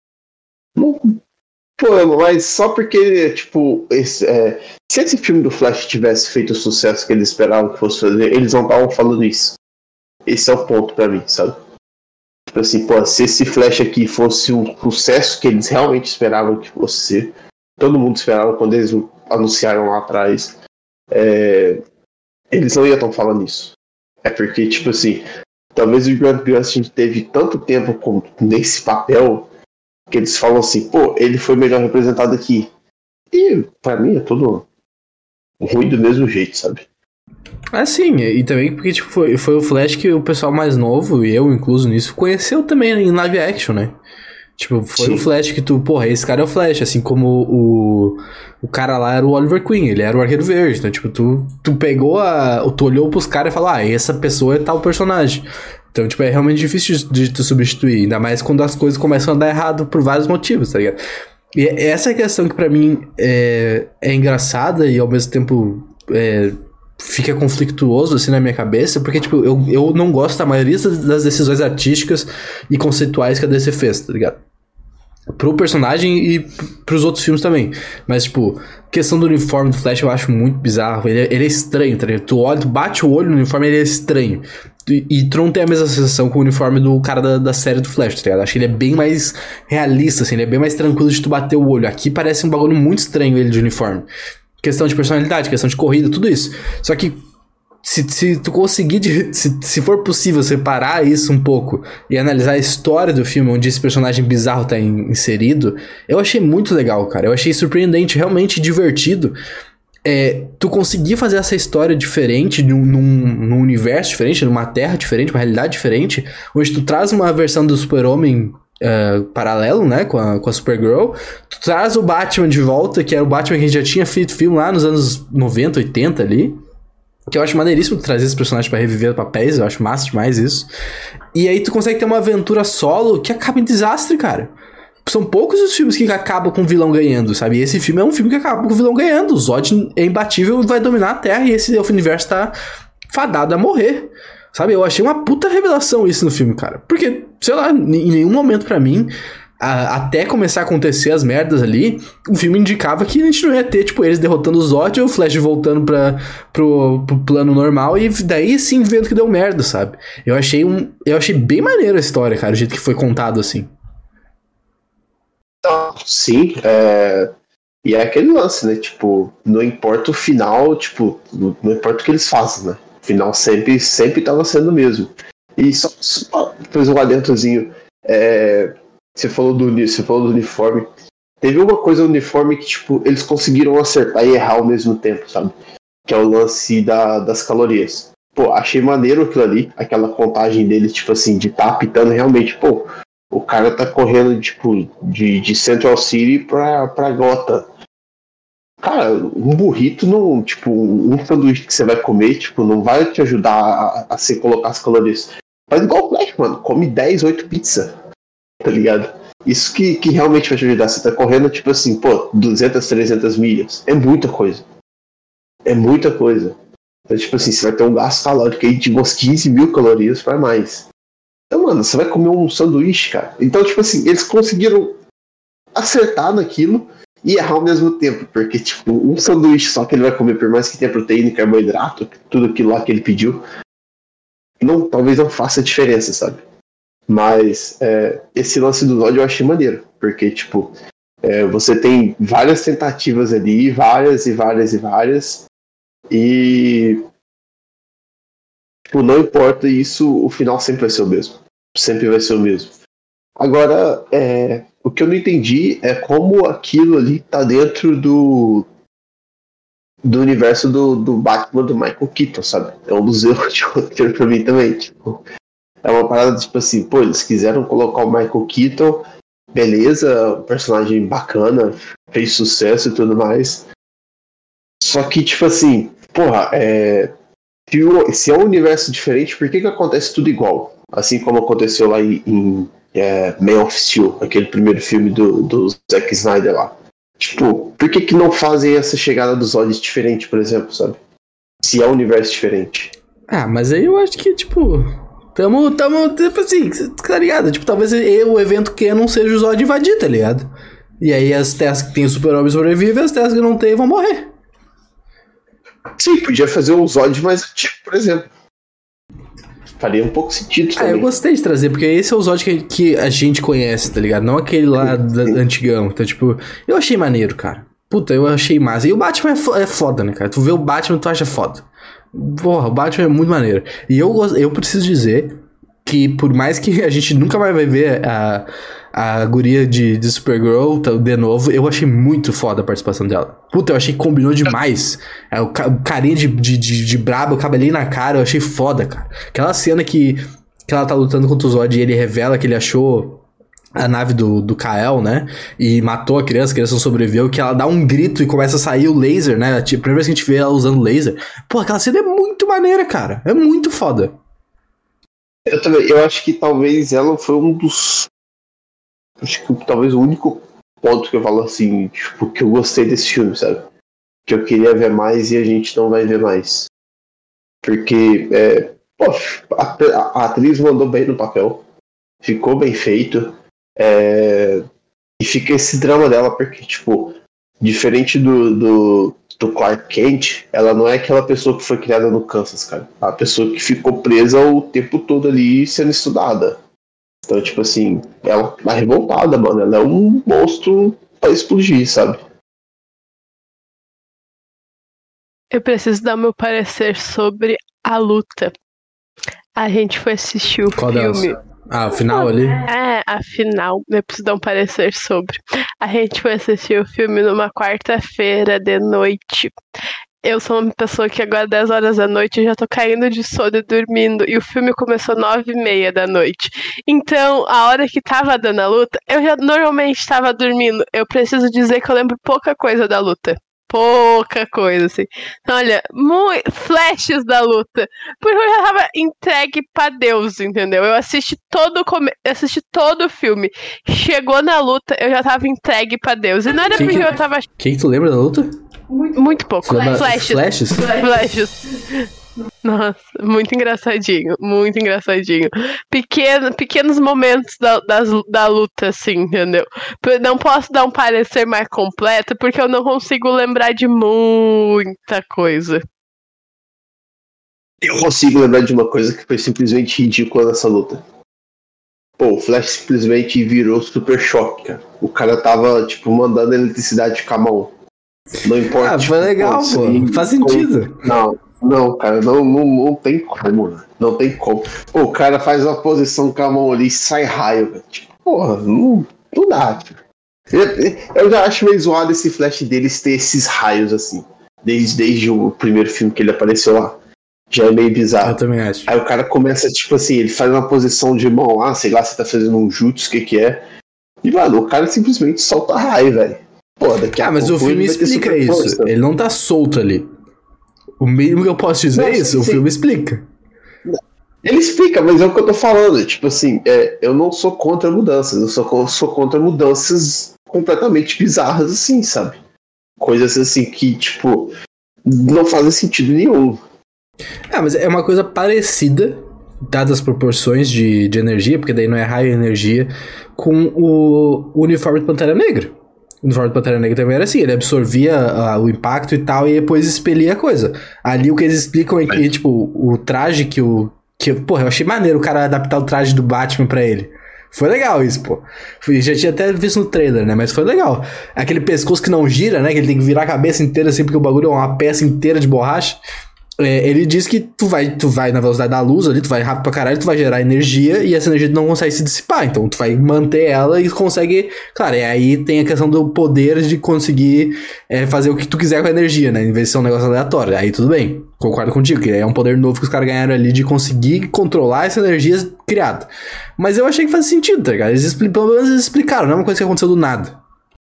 não, pô, mas só porque, tipo, esse, é, se esse filme do Flash tivesse feito o sucesso que eles esperavam que fosse fazer, eles não estavam falando isso. Esse é o ponto pra mim, sabe? Tipo assim, pô, se esse Flash aqui fosse um sucesso que eles realmente esperavam que fosse ser, todo mundo esperava quando eles anunciaram lá atrás, é, eles não iam estar falando isso. É porque, tipo assim, talvez o Grant Gustin teve tanto tempo com, nesse papel que eles falam assim, pô, ele foi melhor representado aqui. E pra mim é tudo ruim do mesmo jeito, sabe? Ah, sim, e também porque tipo, foi, foi o Flash que o pessoal mais novo, e eu incluso nisso, conheceu também em live action, né? Tipo, foi Sim. o Flash que tu, porra, esse cara é o Flash, assim como o, o cara lá era o Oliver Queen, ele era o Arqueiro Verde, então tipo, tu, tu pegou a, tu olhou pros caras e falou, ah, essa pessoa é tal personagem. Então, tipo, é realmente difícil de, de tu substituir, ainda mais quando as coisas começam a dar errado por vários motivos, tá ligado? E essa é a questão que pra mim é, é engraçada e ao mesmo tempo é, fica conflituoso assim na minha cabeça, porque tipo, eu, eu não gosto da maioria das decisões artísticas e conceituais que a D C fez, tá ligado? Pro personagem e pros outros filmes também. Mas, tipo, questão do uniforme do Flash eu acho muito bizarro. Ele é, ele é estranho, tá ligado? Tu olha, tu bate o olho no uniforme, ele é estranho. E, e tu não tem a mesma sensação com o uniforme do cara da, da série do Flash, tá ligado? Acho que ele é bem mais realista, assim, ele é bem mais tranquilo de tu bater o olho. Aqui parece um bagulho muito estranho ele de uniforme. Questão de personalidade, questão de corrida, tudo isso. Só que Se, se tu conseguir, de, se, se for possível separar isso um pouco e analisar a história do filme onde esse personagem bizarro tá in, inserido, eu achei muito legal, cara. Eu achei surpreendente, realmente divertido. É, tu conseguir fazer essa história diferente, num, num, num universo diferente, numa terra diferente, uma realidade diferente, onde tu traz uma versão do Super-Homem Uh, paralelo, né, com a, com a Supergirl, tu traz o Batman de volta, que era o Batman que a gente já tinha feito filme lá nos anos noventa, oitenta ali. Que eu acho maneiríssimo tu trazer esse personagem pra reviver papéis, eu acho massa demais isso. E aí tu consegue ter uma aventura solo que acaba em desastre, cara. São poucos os filmes que acabam com o vilão ganhando, sabe? E esse filme é um filme que acaba com o vilão ganhando. O Zod é imbatível e vai dominar a Terra e esse universo tá fadado a morrer. Sabe? Eu achei uma puta revelação isso no filme, cara. Porque, sei lá, em nenhum momento pra mim... A, até começar a acontecer as merdas ali, o filme indicava que a gente não ia ter, tipo, eles derrotando o Zod ou o Flash voltando pra, pro, pro plano normal e daí sim vendo que deu merda, sabe? Eu achei um. Eu achei bem maneiro a história, cara, o jeito que foi contado assim. Sim, é... e é aquele lance, né? Tipo, não importa o final, tipo, não importa o que eles fazem, né? O final sempre, sempre tava sendo o mesmo. E só, só depois um adentrozinho. É... Você falou, do, você falou do uniforme. Teve uma coisa no uniforme que, tipo, eles conseguiram acertar e errar ao mesmo tempo, sabe? Que é o lance da, das calorias. Pô, achei maneiro aquilo ali, aquela contagem dele, tipo assim, de tá apitando realmente. Pô, o cara tá correndo, tipo, de, de Central City pra, pra Gotham. Cara, um burrito não, tipo, um sanduíche que você vai comer, tipo, não vai te ajudar a, a se colocar as calorias. Faz igual o Flash, mano. Come dez, oito pizzas. Tá ligado? Isso que, que realmente vai te ajudar. Você tá correndo, tipo assim, pô, duzentas, trezentas milhas. É muita coisa. É muita coisa. Então, tipo assim, você vai ter um gasto calórico aí de umas quinze mil calorias pra mais. Então, mano, você vai comer um sanduíche, cara. Então, tipo assim, eles conseguiram acertar naquilo e errar ao mesmo tempo. Porque, tipo, um sanduíche só que ele vai comer, por mais que tenha proteína e carboidrato, tudo aquilo lá que ele pediu, não, talvez não faça diferença, sabe? Mas é, esse lance do Zod eu achei maneiro, porque, tipo, é, você tem várias tentativas ali, várias e várias e várias, e, tipo, não importa isso, o final sempre vai ser o mesmo. Sempre vai ser o mesmo. Agora, é, o que eu não entendi é como aquilo ali tá dentro do do universo do, do Batman do Michael Keaton, sabe? É um dos erros de roteiro pra mim também, tipo, é uma parada tipo assim, pô, eles quiseram colocar o Michael Keaton, beleza, personagem bacana, fez sucesso e tudo mais, só que tipo assim, porra, é, se, o, se é um universo diferente, por que que acontece tudo igual? Assim como aconteceu lá em, em é, Man of Steel, aquele primeiro filme do, do Zack Snyder lá. Tipo, por que que não fazem essa chegada dos olhos diferente, por exemplo, sabe? Se é um universo diferente. Ah, mas aí eu acho que, tipo... Tamo, tamo, tipo assim, tá ligado? Tipo, talvez o evento que não seja o Zod invadir, tá ligado? E aí as terras que tem o super-homem sobrevivem, as terras que não tem vão morrer. Sim, podia fazer o Zod mais antigo, por exemplo. Faria um pouco sentido também. Ah, eu gostei de trazer, porque esse é o Zod que, que a gente conhece, tá ligado? Não aquele lá da, antigão. Então, tipo, eu achei maneiro, cara. Puta, eu achei massa. E o Batman é, fo- é foda, né, cara? Tu vê o Batman, tu acha foda. Porra, o Batman é muito maneiro. E eu, eu preciso dizer que, por mais que a gente nunca mais vai ver a, a guria de, de Supergirl de novo, eu achei muito foda a participação dela. Puta, eu achei que combinou demais. É, o, ca- o carinha de, de, de, de brabo, o cabelinho na cara, eu achei foda, cara. Aquela cena que, que ela tá lutando contra o Zod e ele revela que ele achou a nave do, do Kael, né? E matou a criança, a criança não sobreviveu, que ela dá um grito e começa a sair o laser, né? A primeira vez que a gente vê ela usando laser. Pô, aquela cena é muito maneira, cara. É muito foda. Eu também, eu acho que talvez ela foi um dos... Acho que talvez o único ponto que eu falo assim, tipo, que eu gostei desse filme, sabe? Que eu queria ver mais e a gente não vai ver mais. Porque, é, pô, a, a atriz mandou bem no papel. Ficou bem feito. É, e fica esse drama dela, porque, tipo, diferente do, do, do Clark Kent, ela não é aquela pessoa que foi criada no Kansas, cara. É a pessoa que ficou presa o tempo todo ali sendo estudada. Então, tipo assim, ela tá revoltada, mano. Ela é um monstro pra explodir, sabe? Eu preciso dar meu parecer sobre a luta. A gente foi assistir o Qual filme. delas? Ah, o final ali? É, afinal, eu preciso dar um parecer sobre. A gente foi assistir o filme numa quarta-feira de noite. Eu sou uma pessoa que agora, dez horas da noite, eu já tô caindo de sono e dormindo. E o filme começou nove e meia da noite. Então, a hora que tava dando a luta, eu já normalmente tava dormindo. Eu preciso dizer que eu lembro pouca coisa da luta. Pouca coisa, assim. Então, olha, muito, flashes da luta. Porque eu já tava entregue pra Deus, entendeu? Eu assisti todo o come... assisti todo o filme. Chegou na luta, eu já tava entregue pra Deus. E não era Quem porque que- eu tava... Quem que tu lembra da luta? Muito pouco. Você lembra- Flashes. Flashes? Flashes. Nossa, muito engraçadinho, muito engraçadinho. Pequeno, pequenos momentos da, das, da luta, assim, entendeu? Não posso dar um parecer mais completo, porque eu não consigo lembrar de muita coisa. Eu consigo lembrar de uma coisa que foi simplesmente ridícula nessa luta. Pô, o Flash simplesmente virou Super Choque, cara. O cara tava, tipo, mandando eletricidade com a mão. Não importa. Ah, tipo, foi legal, pô, pô. assim, Faz sentido. Não, não, cara, não, não, não tem como, né? Não tem como. Pô, o cara faz uma posição com a mão ali e sai raio, velho. Tipo, porra, não, não dá, tipo. Eu, eu já acho meio zoado esse Flash deles ter esses raios, assim. Desde, desde o primeiro filme que ele apareceu lá. Já é meio bizarro. Eu também acho. Aí o cara começa, tipo assim, ele faz uma posição de mão lá, sei lá, você tá fazendo um jutsu, o que que é. E, mano, o cara simplesmente solta raio, velho. Pô, daqui a Ah, mas o pouco filme ele vai ter explica super isso. força. Ele não tá solto ali. O mínimo que eu posso dizer Não, é isso. O sim. filme explica. Ele explica, mas é o que eu tô falando. Tipo assim, é, eu não sou contra mudanças. Eu sou, sou contra mudanças completamente bizarras, assim, sabe? Coisas assim que, tipo, não fazem sentido nenhum. Ah, mas é uma coisa parecida, dadas as proporções de, de energia, porque daí não é raio e energia, com o, o uniforme do Pantera Negra. O uniforme do Pantera Negra também era assim, ele absorvia ah, o impacto e tal, e depois expelia a coisa. Ali o que eles explicam é que, tipo, o traje que o... Que, porra, eu achei maneiro o cara adaptar o traje do Batman pra ele. Foi legal isso, pô. Fui- Já tinha até visto no trailer, né? Mas foi legal. Aquele pescoço que não gira, né? Que ele tem que virar a cabeça inteira assim, porque o bagulho é uma peça inteira de borracha. É, ele diz que tu vai, tu vai na velocidade da luz ali, tu vai rápido pra caralho, tu vai gerar energia e essa energia não consegue se dissipar, então tu vai manter ela e consegue... Claro, e aí tem a questão do poder de conseguir é, fazer o que tu quiser com a energia, né, em vez de ser um negócio aleatório, aí tudo bem, concordo contigo, que é um poder novo que os caras ganharam ali de conseguir controlar essa energia criada. Mas eu achei que faz sentido, tá ligado? Eles expli- pelo menos eles explicaram, não é uma coisa que aconteceu do nada.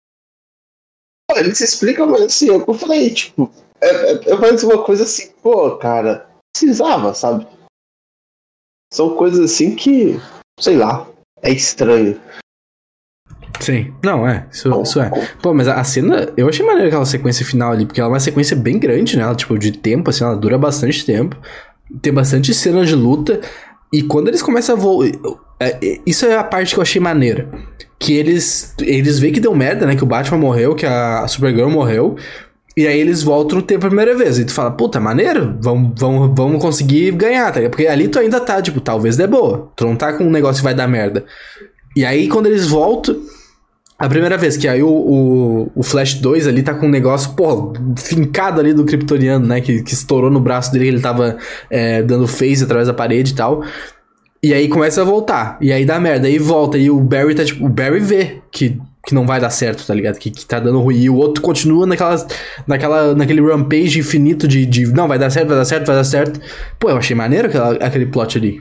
Eles explicam, mas assim, eu falei, tipo... É, é, é mais uma coisa assim, pô, cara, precisava, sabe? São coisas assim que, sei lá, é estranho. Sim, não, é, isso, Bom, isso é. bom. Pô, mas a cena, eu achei maneiro aquela sequência final ali, porque ela é uma sequência bem grande, né? Ela, tipo, de tempo, assim, ela dura bastante tempo. Tem bastante cena de luta. E quando eles começam a voar. Isso é a parte que eu achei maneira. Que eles, eles veem que deu merda, né? Que o Batman morreu, que a Supergirl morreu. E aí eles voltam no tempo a primeira vez. E tu fala, puta, maneiro, vamos, vamos, vamos conseguir ganhar, tá ligado? Porque ali tu ainda tá, tipo, talvez dê boa. Tu não tá com um negócio que vai dar merda. E aí quando eles voltam, a primeira vez, que aí o, o, o Flash dois ali tá com um negócio, pô, fincado ali do Kryptoniano, né? Que, que estourou no braço dele, que ele tava é, dando phase através da parede e tal. E aí começa a voltar. E aí dá merda. Aí volta. E o Barry tá, tipo, o Barry vê que... que não vai dar certo, tá ligado? Que, que tá dando ruim. E o outro continua naquela, naquela, naquele rampage infinito de, de... Não, vai dar certo, vai dar certo, vai dar certo. Pô, eu achei maneiro aquela, aquele plot ali.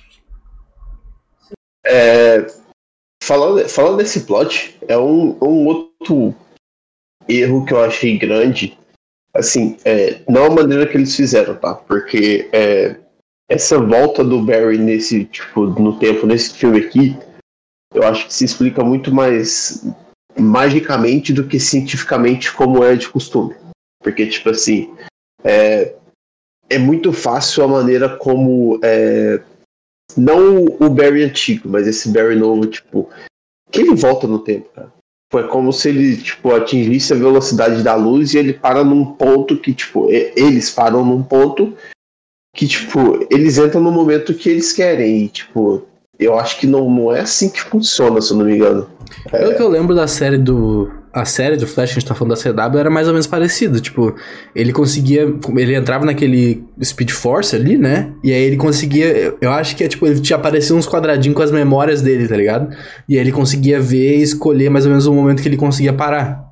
É, falando, falando desse plot, é um, um outro erro que eu achei grande. Assim, é, não a maneira que eles fizeram, tá? Porque é, essa volta do Barry nesse, tipo, no tempo, nesse filme aqui, eu acho que se explica muito mais magicamente do que cientificamente, como é de costume. Porque, tipo assim, é, é muito fácil a maneira como... É, não o Barry antigo, mas esse Barry novo, tipo... Que ele volta no tempo, cara. Foi como se ele, tipo, atingisse a velocidade da luz e ele para num ponto que, tipo... Eles param num ponto que, tipo... Eles entram no momento que eles querem e, tipo... Eu acho que não, não é assim que funciona, se eu não me engano. Pelo É... que eu lembro da série do... A série do Flash, a gente tá falando da C W, era mais ou menos parecido. Tipo, ele conseguia... Ele entrava naquele Speed Force ali, né? E aí ele conseguia... Eu acho que é tipo... Ele tinha aparecido uns quadradinhos com as memórias dele, tá ligado? E aí ele conseguia ver e escolher mais ou menos o momento que ele conseguia parar.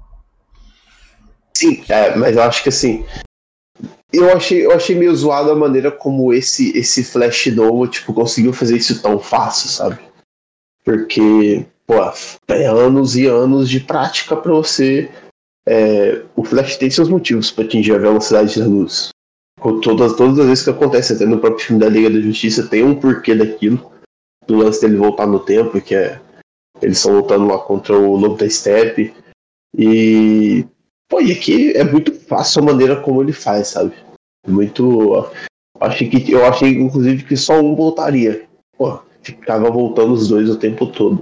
Sim, é, mas eu acho que assim... Eu achei, eu achei meio zoado a maneira como esse, esse Flash novo, tipo, conseguiu fazer isso tão fácil, sabe? Porque, pô, é anos e anos de prática pra você... É, o Flash tem seus motivos pra atingir a velocidade da luz. Com todas, todas as vezes que acontece, até no próprio filme da Liga da Justiça, tem um porquê daquilo. Do lance dele voltar no tempo, que é... Eles estão lutando lá contra o Lobo da Steppe. E... Pô, e aqui é muito fácil a maneira como ele faz, sabe? Muito... Achei que, eu achei, inclusive, que só um voltaria. Pô, ficava voltando os dois o tempo todo.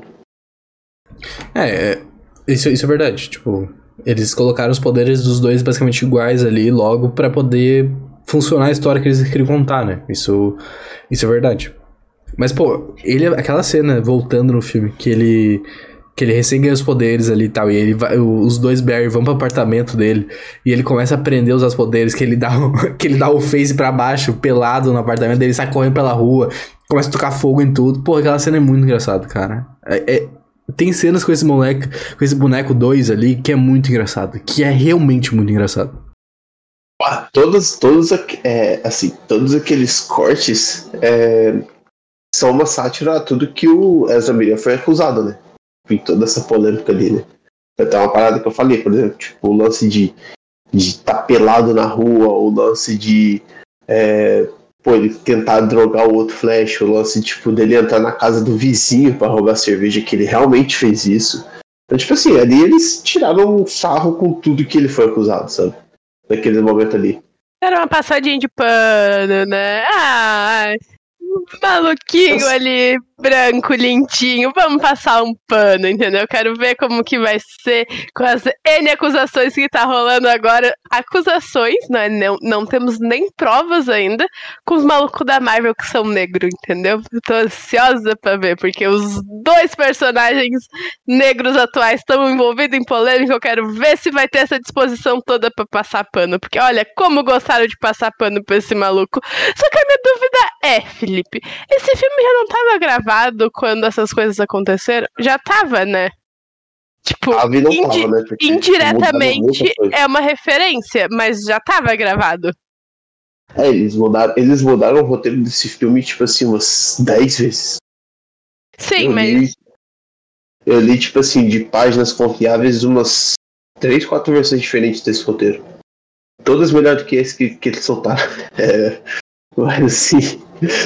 É, é isso, isso é verdade. Tipo, eles colocaram os poderes dos dois basicamente iguais ali, logo pra poder funcionar a história que eles queriam contar, né? Isso, isso é verdade. Mas, pô, ele, aquela cena voltando no filme, que ele... Que ele recém ganha os poderes ali e tal. E ele vai, os dois Barry vão pro apartamento dele. E ele começa a aprender a usar os poderes. Que ele dá o, que ele dá o face pra baixo, pelado no apartamento dele. Sai correndo pela rua. Começa a tocar fogo em tudo. Pô, aquela cena é muito engraçada, cara. É, é, tem cenas com esse moleque, com esse boneco dois ali, que é muito engraçado. Que é realmente muito engraçado. Ah, todos, todos, é, assim, todos aqueles cortes é, são uma sátira a tudo que o Ezra Miller foi acusado, né? Em toda essa polêmica ali, né? Até uma parada que eu falei, por exemplo, tipo, o lance de estar tá pelado na rua, o lance de é, pô, ele tentar drogar o outro Flash, o lance tipo, dele entrar na casa do vizinho pra roubar cerveja, que ele realmente fez isso. Então, tipo assim, ali eles tiraram um sarro com tudo que ele foi acusado, sabe? Naquele momento ali. Era uma passadinha de pano, né? Ah, maluquinho ali, branco, lindinho, vamos passar um pano, entendeu? Eu quero ver como que vai ser com as N acusações que tá rolando agora. Acusações, não, é, não, não temos nem provas ainda, com os malucos da Marvel que são negros, entendeu? Eu tô ansiosa pra ver, porque os dois personagens negros atuais estão envolvidos em polêmica. Eu quero ver se vai ter essa disposição toda pra passar pano, porque olha, como gostaram de passar pano pra esse maluco. Só que a minha dúvida é, Felipe, esse filme já não tava gravado quando essas coisas aconteceram? Já tava, né? Tipo, Ah, não indi- tava, né? Porque indiretamente é uma referência, mas já tava gravado. É, eles mudaram, eles mudaram o roteiro desse filme, tipo assim, umas dez vezes. Sim, eu mas... Li, eu li, tipo assim, de páginas confiáveis, umas três, quatro versões diferentes desse roteiro. Todas melhores do que esse que, que eles soltaram. É, mas assim...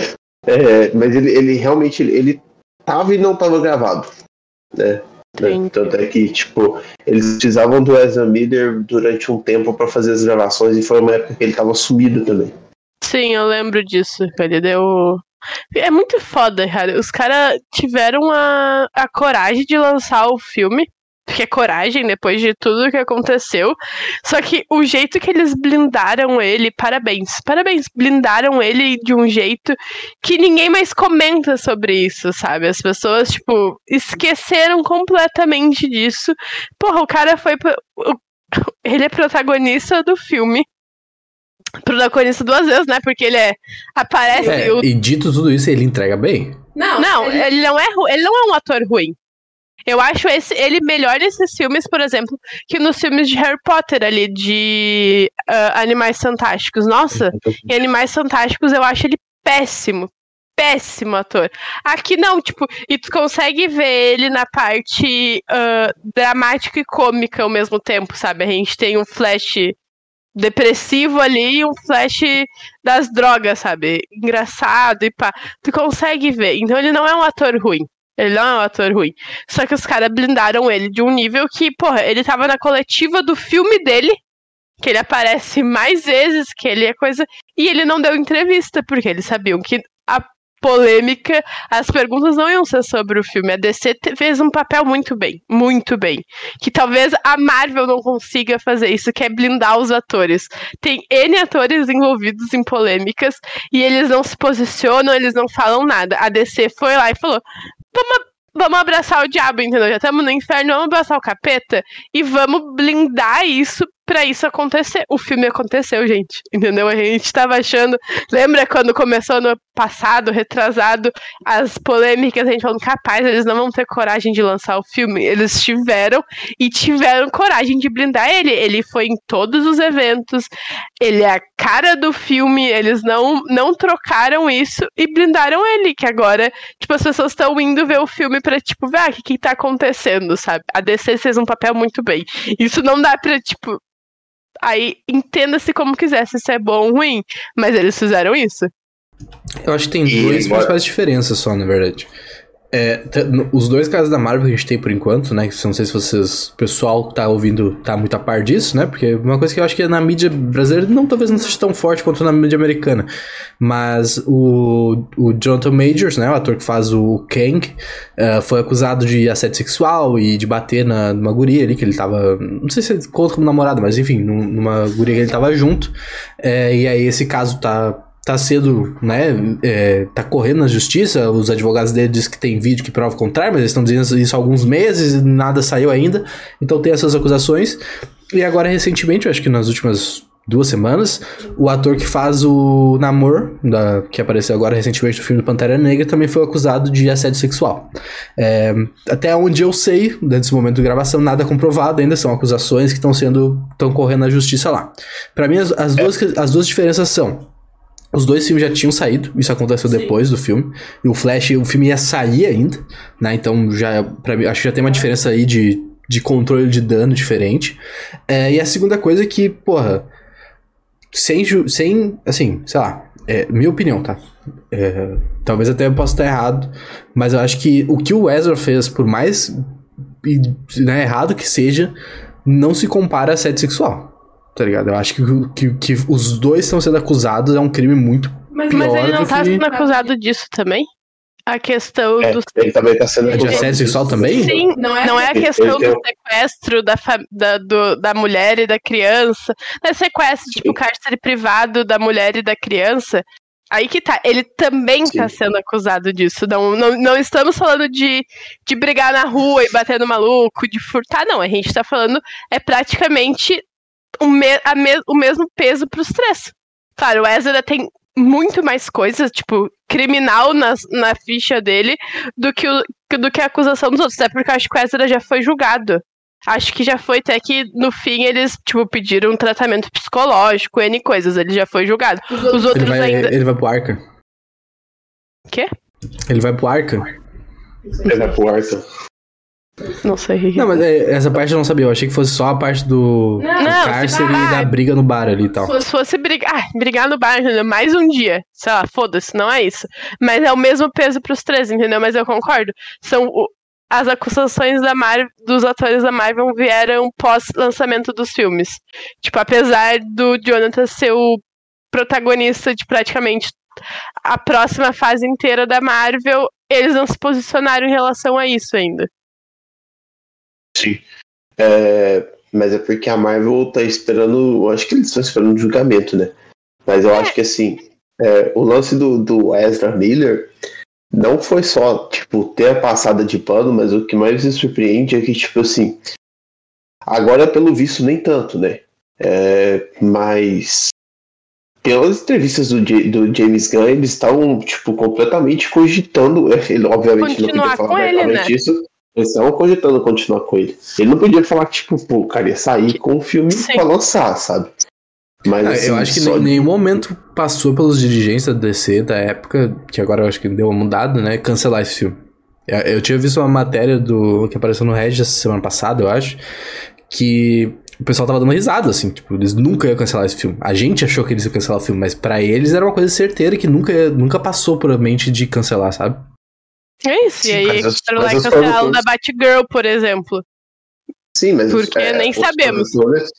É, mas ele, ele realmente, ele, ele tava e não tava gravado, né? Né? Tanto é que, tipo, eles precisavam do Ezra Miller durante um tempo pra fazer as gravações e foi uma época que ele tava sumido também. Sim, eu lembro disso, ele deu... É muito foda, cara. Os caras tiveram a, a coragem de lançar o filme, porque é coragem depois de tudo que aconteceu. Só que o jeito que eles blindaram ele, parabéns, parabéns, blindaram ele de um jeito que ninguém mais comenta sobre isso, sabe? As pessoas, tipo, esqueceram completamente disso. Porra, o cara foi... Ele é protagonista do filme. Protagonista duas vezes, né? Porque ele é... Aparece... É, o... e dito tudo isso, ele entrega bem. Não, não ele... ele não é ru... ele não é um ator ruim. Eu acho esse, ele melhor nesses filmes, por exemplo, que nos filmes de Harry Potter ali, de uh, Animais Fantásticos. Nossa, em Animais Fantásticos eu acho ele péssimo. Péssimo ator. Aqui não, tipo, e tu consegue ver ele na parte uh, dramática e cômica ao mesmo tempo, sabe? A gente tem um Flash depressivo ali e um Flash das drogas, sabe? Engraçado e pá. Tu consegue ver. Então ele não é um ator ruim. Ele não é um ator ruim. Só que os caras blindaram ele de um nível que, porra, ele tava na coletiva do filme dele, que ele aparece mais vezes, que ele é coisa... E ele não deu entrevista, porque eles sabiam que a polêmica, as perguntas não iam ser sobre o filme. A D C fez um papel muito bem, muito bem. Que talvez a Marvel não consiga fazer isso, que é blindar os atores. Tem N atores envolvidos em polêmicas, e eles não se posicionam, eles não falam nada. A D C foi lá e falou... Vamos, vamos abraçar o diabo, entendeu? Já estamos no inferno, vamos abraçar o capeta e vamos blindar isso pra isso acontecer. O filme aconteceu, gente, entendeu? A gente tava achando... Lembra quando começou no passado, retrasado, as polêmicas, a gente falando, capaz, eles não vão ter coragem de lançar o filme. Eles tiveram, e tiveram coragem de blindar ele. Ele foi em todos os eventos, ele é a cara do filme, eles não, não trocaram isso e blindaram ele, que agora, tipo, as pessoas estão indo ver o filme pra, tipo, ver, ah, o que que tá acontecendo, sabe? A D C fez um papel muito bem. Isso não dá pra, tipo... Aí, entenda-se como quiser, se isso é bom ou ruim, mas eles fizeram isso. Eu acho que tem E duas agora... principais diferenças só, na verdade. É, t- os dois casos da Marvel que a gente tem por enquanto, né? Que não sei se vocês, o pessoal que tá ouvindo tá muito a par disso, né? Porque uma coisa que eu acho que na mídia brasileira não, talvez não seja tão forte quanto na mídia americana. Mas o, o Jonathan Majors, né? O ator que faz o Kang, uh, foi acusado de assédio sexual e de bater na, numa guria ali que ele tava... Não sei se conta como namorado, mas enfim, num, numa guria que ele tava junto. É, e aí esse caso tá... Tá sendo, né, é, tá correndo na justiça, os advogados dele dizem que tem vídeo que prova o contrário, mas eles estão dizendo isso há alguns meses e nada saiu ainda, então tem essas acusações. E agora, recentemente, eu acho que nas últimas duas semanas, o ator que faz o Namor, da, que apareceu agora recentemente no filme do Pantera Negra, também foi acusado de assédio sexual. É, até onde eu sei, nesse momento de gravação, nada comprovado ainda, são acusações que estão sendo, estão correndo na justiça lá. Pra mim, as, as, duas, as duas diferenças são... Os dois filmes já tinham saído, isso aconteceu Sim. depois do filme. E o Flash, o filme ia sair ainda, né? Então, já, pra mim, acho que já tem uma diferença aí de, de controle de dano diferente. É, e a segunda coisa é que, porra, sem, sem assim, sei lá, é minha opinião, tá? É, talvez até eu possa estar errado, mas eu acho que o que o Ezra fez, por mais né, errado que seja, não se compara a assédio sexual. Tá ligado? Eu acho que, que, que os dois estão sendo acusados é um crime muito Mas, pior mas ele não do tá que... sendo acusado disso também? A questão É, do... ele também tá sendo É de assédio sexual também? Sim, não é, não é a questão Ele tem- do sequestro da, fa- da, do- da mulher e da criança. Não é sequestro, tipo, cárcere privado da mulher e da criança. Aí que tá, ele também Sim. tá sendo acusado disso. Não, não, não estamos falando de, de brigar na rua e bater no maluco, de furtar, não. A gente tá falando, é praticamente o, me, a me, o mesmo peso pros três. Claro, o Ezra tem muito mais coisas, tipo, criminal na, na ficha dele do que, o, do que a acusação dos outros. Até porque eu acho que o Ezra já foi julgado. Acho que já foi até que, no fim, eles, tipo, pediram um tratamento psicológico, N coisas. Ele já foi julgado. Os outros Ele vai, ainda... ele vai pro Arca. Quê? Ele vai pro Arca? Ele vai pro Arca. Não sei. Não, mas é, essa parte eu não sabia. Eu achei que fosse só a parte do, do Não, cárcere se- e da briga no bar ali e tal. Se fosse brigar, ah, brigar no bar, entendeu? Mais um dia. Sei lá, foda-se, não é isso. Mas é o mesmo peso pros três, entendeu? Mas eu concordo. São o- as acusações da Mar- dos atores da Marvel vieram pós-lançamento dos filmes. Tipo, apesar do Jonathan ser o protagonista de praticamente a próxima fase inteira da Marvel, eles não se posicionaram em relação a isso ainda. Sim. É, mas é porque a Marvel tá esperando. Eu acho que eles estão esperando um julgamento, né? Mas eu acho que assim, é, o lance do, do Ezra Miller não foi só, tipo, ter a passada de pano, mas o que mais me surpreende é que, tipo assim, agora pelo visto nem tanto, né? É, mas pelas entrevistas do, J- do James Gunn, eles estavam, tipo, completamente cogitando. Ele, obviamente, não Continuar podia falar com ele, abertamente né? isso. Eles estavam cogitando continuar com ele. Ele não podia falar que, tipo, pô, o cara ia sair com o filme Sim. pra lançar, sabe? Mas, Ah, assim, eu acho que só em de- nenhum momento passou pelos dirigentes da D C da época, que agora eu acho que deu uma mudada, né? Cancelar esse filme. Eu, eu tinha visto uma matéria do que apareceu no Regis essa semana passada, eu acho, que o pessoal tava dando risada, assim, tipo, eles nunca iam cancelar esse filme. A gente achou que eles iam cancelar o filme, mas pra eles era uma coisa certeira que nunca, ia- nunca passou por a mente de cancelar, sabe? É isso. Sim, e aí, mas os- quero mas lá os cancelar o produtores- da Batgirl, por exemplo. Sim, mas Porque é, nem os sabemos. Produtores,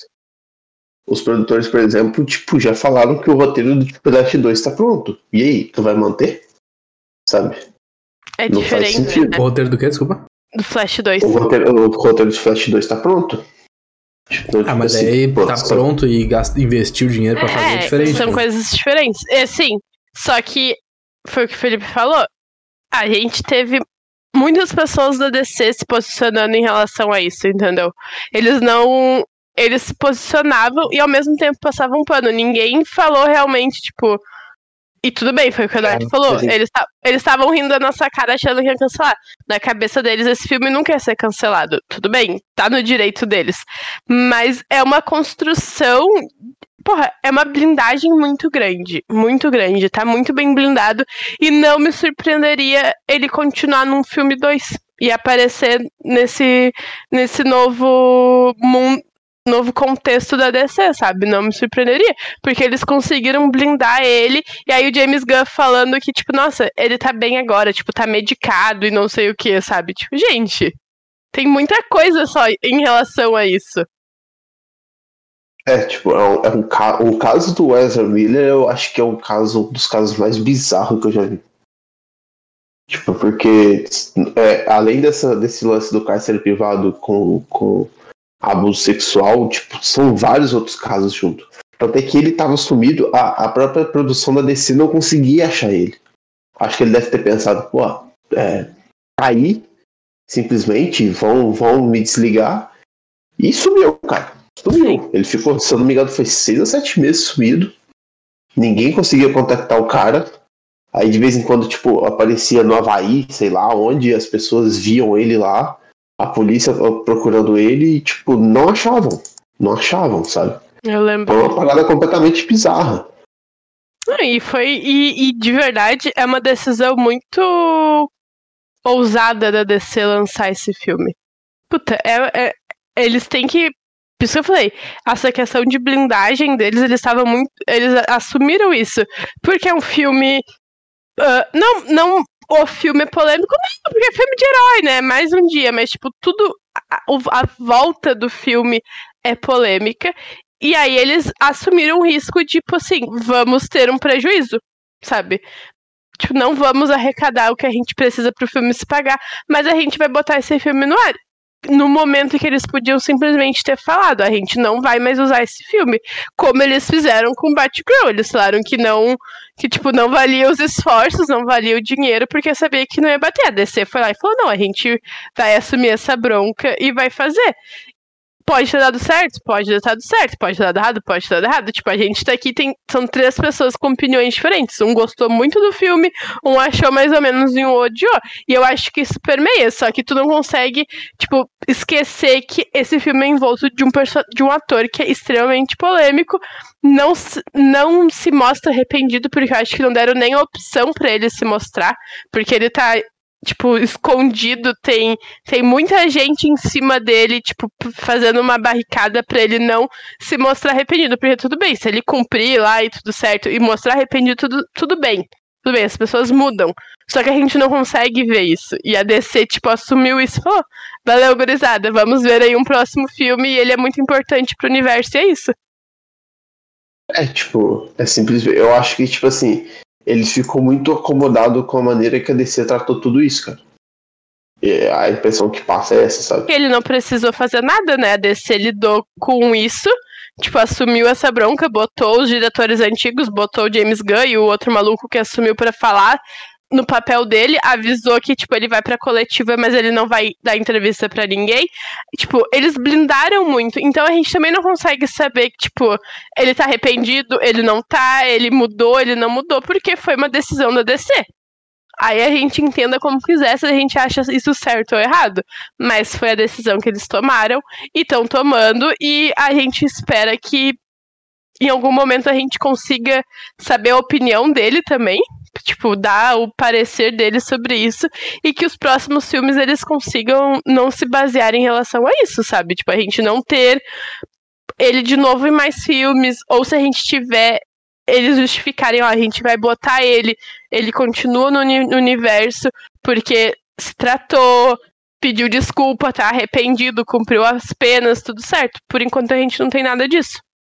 os produtores, por exemplo, tipo, já falaram que o roteiro do Flash dois tá pronto. E aí, tu vai manter? Sabe? É Não faz diferente, sentido. né? O roteiro do quê? Desculpa. Do Flash dois. O roteiro, o roteiro de Flash dois tá pronto. Tipo, Ah, tipo mas assim, aí pô, tá só- pronto e gasta, investiu dinheiro pra fazer É, diferente. são né? coisas diferentes. É, sim, só que foi o que o Felipe falou. A gente teve muitas pessoas da D C se posicionando em relação a isso, entendeu? Eles não... Eles se posicionavam e ao mesmo tempo passavam pano. Ninguém falou realmente, tipo... E tudo bem, foi o que o Eduardo É, falou. sim. Eles ta- eles estavam rindo da nossa cara achando que ia cancelar. Na cabeça deles, esse filme nunca ia ser cancelado. Tudo bem, tá no direito deles. Mas é uma construção. Porra, é uma blindagem muito grande. Muito grande. Tá muito bem blindado. E não me surpreenderia ele continuar num filme dois. E aparecer nesse, nesse novo mundo. Novo contexto da D C, sabe? Não me surpreenderia. Porque eles conseguiram blindar ele. E aí o James Gunn falando que, tipo, nossa, ele tá bem agora, tipo, tá medicado e não sei o que, sabe? Tipo, gente, tem muita coisa só em relação a isso. É, tipo, é um, é um, ca- o caso do Ezra Miller, eu acho que é um caso um dos casos mais bizarros que eu já vi. Tipo, porque é, além dessa, desse lance do cárcere privado com, com abuso sexual, tipo, são vários outros casos junto. Tanto é que ele tava sumido, a, a própria produção da D C não conseguia achar ele. Acho que ele deve ter pensado, pô, é, aí, simplesmente, vão, vão me desligar. E sumiu, cara. Sumiu. Ele ficou, se eu não me engano, foi seis ou sete meses sumido. Ninguém conseguia contactar o cara. Aí de vez em quando, tipo, aparecia no Havaí, sei lá, onde as pessoas viam ele lá, a polícia procurando ele e, tipo, não achavam. Não achavam, sabe? Eu lembro. Foi uma parada completamente bizarra. E foi. E, e de verdade, é uma decisão muito ousada da D C lançar esse filme. Puta, é, é- eles têm que. Por isso que eu falei, essa questão de blindagem deles, eles estavam muito. Eles assumiram isso. Porque é um filme. ah, não, não o filme é polêmico, não, porque é filme de herói, né? Mais um dia, mas, tipo, tudo. A, o- a volta do filme é polêmica. E aí eles assumiram o risco de, tipo assim, vamos ter um prejuízo. sabe? Tipo, não vamos arrecadar o que a gente precisa pro filme se pagar, mas a gente vai botar esse filme no ar. No momento que eles podiam simplesmente ter falado, a gente não vai mais usar esse filme, como eles fizeram com Batgirl. Eles falaram que não, que tipo, não valia os esforços, não valia o dinheiro, porque sabia que não ia bater. A D C foi lá e falou, não, a gente vai assumir essa bronca e vai fazer. Pode ter dado certo, pode ter dado certo, pode ter dado errado, pode ter dado errado. Tipo, a gente tá aqui, tem, são três pessoas com opiniões diferentes. Um gostou muito do filme, um achou mais ou menos e um odiou. E eu acho que isso permeia, só que tu não consegue, tipo, esquecer que esse filme é envolto de um, perso- de um ator que é extremamente polêmico. Não se, não se mostra arrependido, porque eu acho que não deram nem a opção pra ele se mostrar, porque ele tá... tipo, escondido, tem, tem muita gente em cima dele, tipo, fazendo uma barricada pra ele não se mostrar arrependido, porque tudo bem, se ele cumprir lá e tudo certo, e mostrar arrependido, tudo, tudo bem, tudo bem, as pessoas mudam, só que a gente não consegue ver isso, e a D C, tipo, assumiu isso, oh, valeu, gurizada, vamos ver aí um próximo filme, e ele é muito importante pro universo, e é isso. É, tipo, é simples, eu acho que, tipo assim, ele ficou muito acomodado com a maneira que a D C tratou tudo isso, cara. E a impressão que passa é essa, sabe? Ele não precisou fazer nada, né? A D C lidou com isso, tipo, assumiu essa bronca, botou os diretores antigos, botou o James Gunn e o outro maluco que assumiu pra falar no papel dele, avisou que, tipo, ele vai pra coletiva, mas ele não vai dar entrevista pra ninguém. Tipo, eles blindaram muito, então a gente também não consegue saber que, tipo, ele tá arrependido, ele não tá, ele mudou, ele não mudou, porque foi uma decisão da D C. Aí a gente entenda como quiser, se a gente acha isso certo ou errado. Mas foi a decisão que eles tomaram, e estão tomando, e a gente espera que em algum momento a gente consiga saber a opinião dele também, tipo, dar o parecer dele sobre isso, e que os próximos filmes eles consigam não se basear em relação a isso, sabe? Tipo, a gente não ter ele de novo em mais filmes, ou se a gente tiver, eles justificarem, ó, a gente vai botar ele, ele continua no, uni- no universo, porque se tratou, pediu desculpa, tá arrependido, cumpriu as penas, tudo certo. Por enquanto a gente não tem nada disso.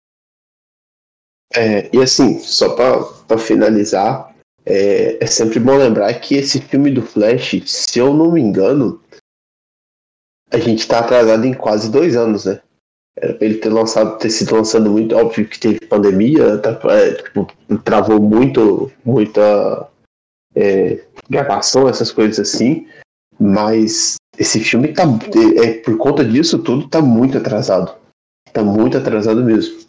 É, e assim, só pra, pra finalizar, é, é sempre bom lembrar que esse filme do Flash, se eu não me engano, a gente tá atrasado em quase dois anos, né? Era pra ele ter lançado, ter sido lançado muito, óbvio que teve pandemia, tá, é, tipo, travou muito, muita é, gravação, essas coisas assim, mas esse filme tá, é, por conta disso tudo, tá muito atrasado. Tá muito atrasado mesmo.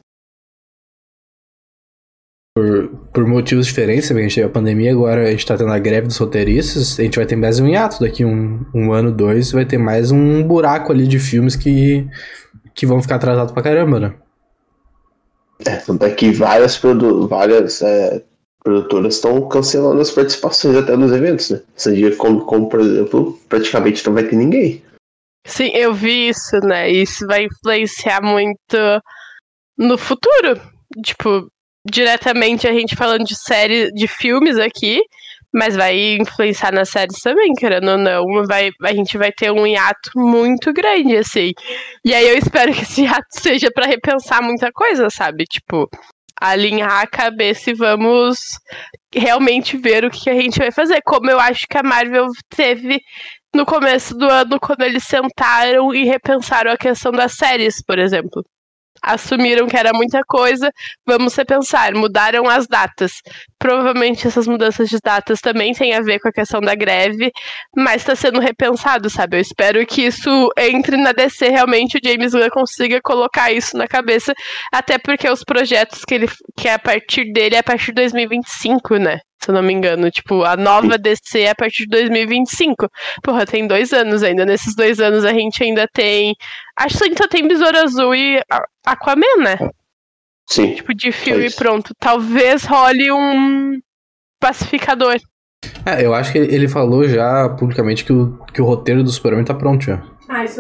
Por, por motivos diferentes, a gente teve a pandemia, agora a gente tá tendo a greve dos roteiristas, a gente vai ter mais um hiato daqui um, um ano, dois, vai ter mais um buraco ali de filmes que, que vão ficar atrasados pra caramba, né? É, tanto é que várias, produ- várias é, produtoras estão cancelando as participações até nos eventos, né? Esse dia, como, como, por exemplo, praticamente não vai ter ninguém. Sim, eu vi isso, né? Isso vai influenciar muito no futuro. Tipo, diretamente a gente falando de série, de filmes aqui, mas vai influenciar nas séries também, querendo ou não. Vai, a gente vai ter um hiato muito grande, assim. E aí eu espero que esse hiato seja pra repensar muita coisa, sabe? Tipo, alinhar a cabeça e vamos realmente ver o que a gente vai fazer. Como eu acho que a Marvel teve no começo do ano, quando eles sentaram e repensaram a questão das séries, por exemplo. Assumiram que era muita coisa, vamos repensar, mudaram as datas. Provavelmente essas mudanças de datas também têm a ver com a questão da greve, mas está sendo repensado, sabe? Eu espero que isso entre na D C, realmente o James Gunn consiga colocar isso na cabeça, até porque os projetos que ele que é a partir dele é a partir de dois mil e vinte e cinco, né? Se eu não me engano, tipo, a nova D C é a partir de dois mil e vinte e cinco. Porra, tem dois anos ainda. Nesses dois anos a gente ainda tem. Acho que ainda tem Besouro Azul e Aquaman, né? Sim. Tipo, de filme pronto. Talvez role um pacificador. É, eu acho que ele falou já publicamente que o, que o roteiro do Superman tá pronto já. Ah, isso.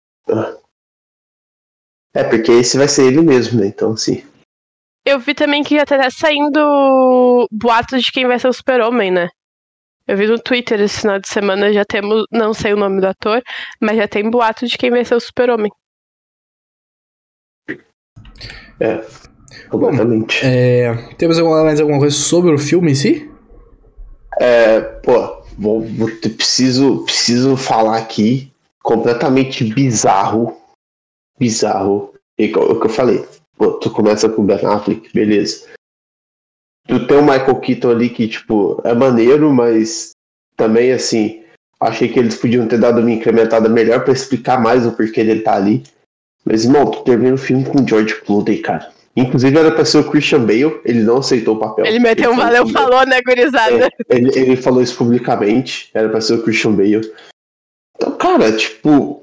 É, porque esse vai ser ele mesmo, né? Então, assim. Eu vi também que já tá até saindo boatos de quem vai ser o Super-Homem, né? Eu vi no Twitter esse final de semana, já temos, não sei o nome do ator, mas já tem boatos de quem vai ser o Super-Homem. É. Completamente. Bom, é, temos alguma, mais alguma coisa sobre o filme em si? É, pô, vou, vou ter- preciso, preciso falar aqui, completamente bizarro, bizarro, e co- o que eu falei, pô, tu começa com o Ben Affleck, beleza. Tu tem o Michael Keaton ali que, tipo, é maneiro, mas também, assim, achei que eles podiam ter dado uma incrementada melhor pra explicar mais o porquê dele tá ali. Mas, irmão, tu termina o filme com o George Clooney, cara. Inclusive era pra ser o Christian Bale, ele não aceitou o papel. Ele meteu um falou valeu, que- falou, né, gurizada? É, ele, ele falou isso publicamente, era pra ser o Christian Bale. Então, cara, tipo.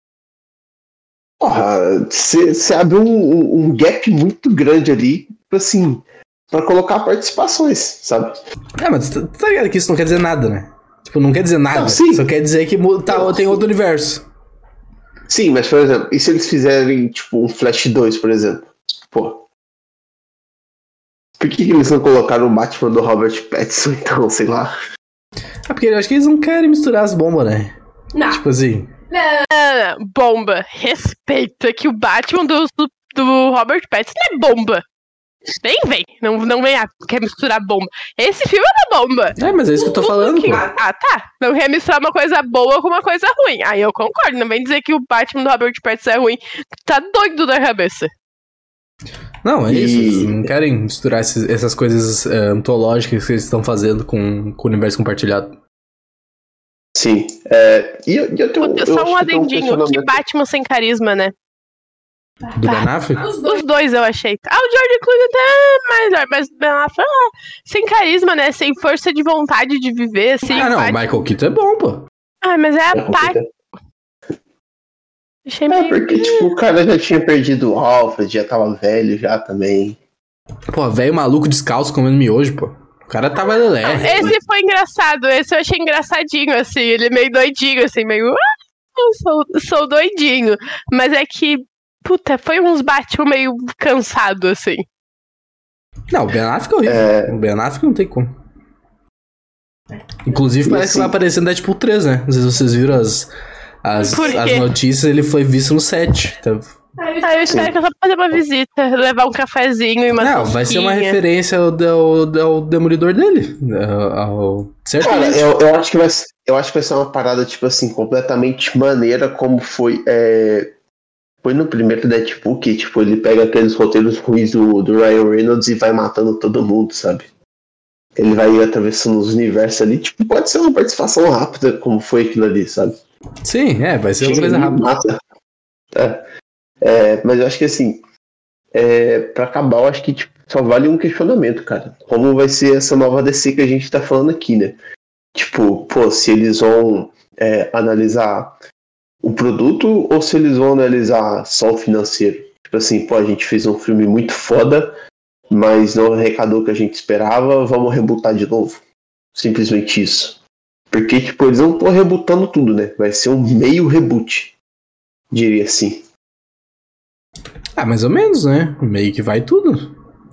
Porra, você abre um, um, um gap muito grande ali, assim, pra colocar participações, sabe? É, mas tu tá ligado que isso não quer dizer nada, né? Tipo, não quer dizer nada. Não, sim. Só quer dizer que mu- tá, Não, tem sim. outro universo. Sim, mas por exemplo, e se eles fizerem, tipo, um Flash dois, por exemplo? Pô. Por que, que eles não colocaram o Batman do Robert Pattinson, então, sei lá? É porque eu acho que eles não querem misturar as bombas, né? Não. Tipo assim. Ah, bomba, respeita que o Batman do, do, do Robert Pattinson não é bomba. Nem vem, não, não vem, ah, quer misturar bomba. Esse filme é uma bomba. É, mas é isso que eu tô falando, Que- pô. Ah, tá. Não quer misturar uma coisa boa com uma coisa ruim. Aí eu concordo, não vem dizer que o Batman do Robert Pattinson é ruim. Tá doido da cabeça. Não, é E- isso. Eles não querem misturar esses- essas coisas é, antológicas que eles estão fazendo com, com o universo compartilhado. Sim. É, e eu, e eu tenho, eu Só um acho que tem um adendinho, que questionamento. Batman sem carisma, né? Do Ben Affleck? Os dois. Os dois eu achei. Ah, o George Clooney até mais, mas Ben Affleck, ah, sem carisma, né? Sem força de vontade de viver, assim. Ah, não, o empate. Michael Keaton é bom, pô. Ah, mas é É, a parte. Achei É, meio... porque, tipo, o cara já tinha perdido o Alfred, já tava velho já também. Pô, velho maluco descalço comendo miojo, pô. O cara tava lelé. Esse foi engraçado, esse eu achei engraçadinho, assim, ele meio doidinho, assim, meio. Ah, eu sou, sou doidinho. Mas é que, puta, foi uns Batman meio cansado, assim. Não, o Ben Affleck é horrível. É. O Ben Affleck não tem como. Inclusive E parece assim- que vai aparecer no Deadpool três, né? Não sei se vocês viram as, as, Por quê? as notícias, ele foi visto no set. Então, Ah, eu espero que eu só fazer uma visita, levar um cafezinho e uma não, vai ser uma tosquinha. referência ao, ao, ao Demolidor dele. Ao, ao... Cara, Certamente. eu, eu, acho que vai, ser- eu acho que vai ser uma parada, tipo assim, completamente maneira, como foi. É, foi no primeiro Deadpool, que, tipo, ele pega aqueles roteiros ruins do, do Ryan Reynolds e vai matando todo mundo, sabe? Ele vai atravessando os universos ali, tipo, pode ser uma participação rápida, como foi aquilo ali, sabe? Sim, é, vai ser uma Chega coisa ali, rápida. mata. É. É, mas eu acho que assim, é, pra acabar, eu acho que tipo, só vale um questionamento, cara. Como vai ser essa nova D C que a gente tá falando aqui, né? Tipo, pô, se eles vão é, analisar o produto ou se eles vão analisar só o financeiro. Tipo assim, pô, a gente fez um filme muito foda, mas não arrecadou o que a gente esperava, vamos rebootar de novo. Simplesmente isso. Porque, tipo, eles não estão rebutando tudo, né? Vai ser um meio reboot. Diria assim. Ah, mais ou menos, né? Meio que vai tudo.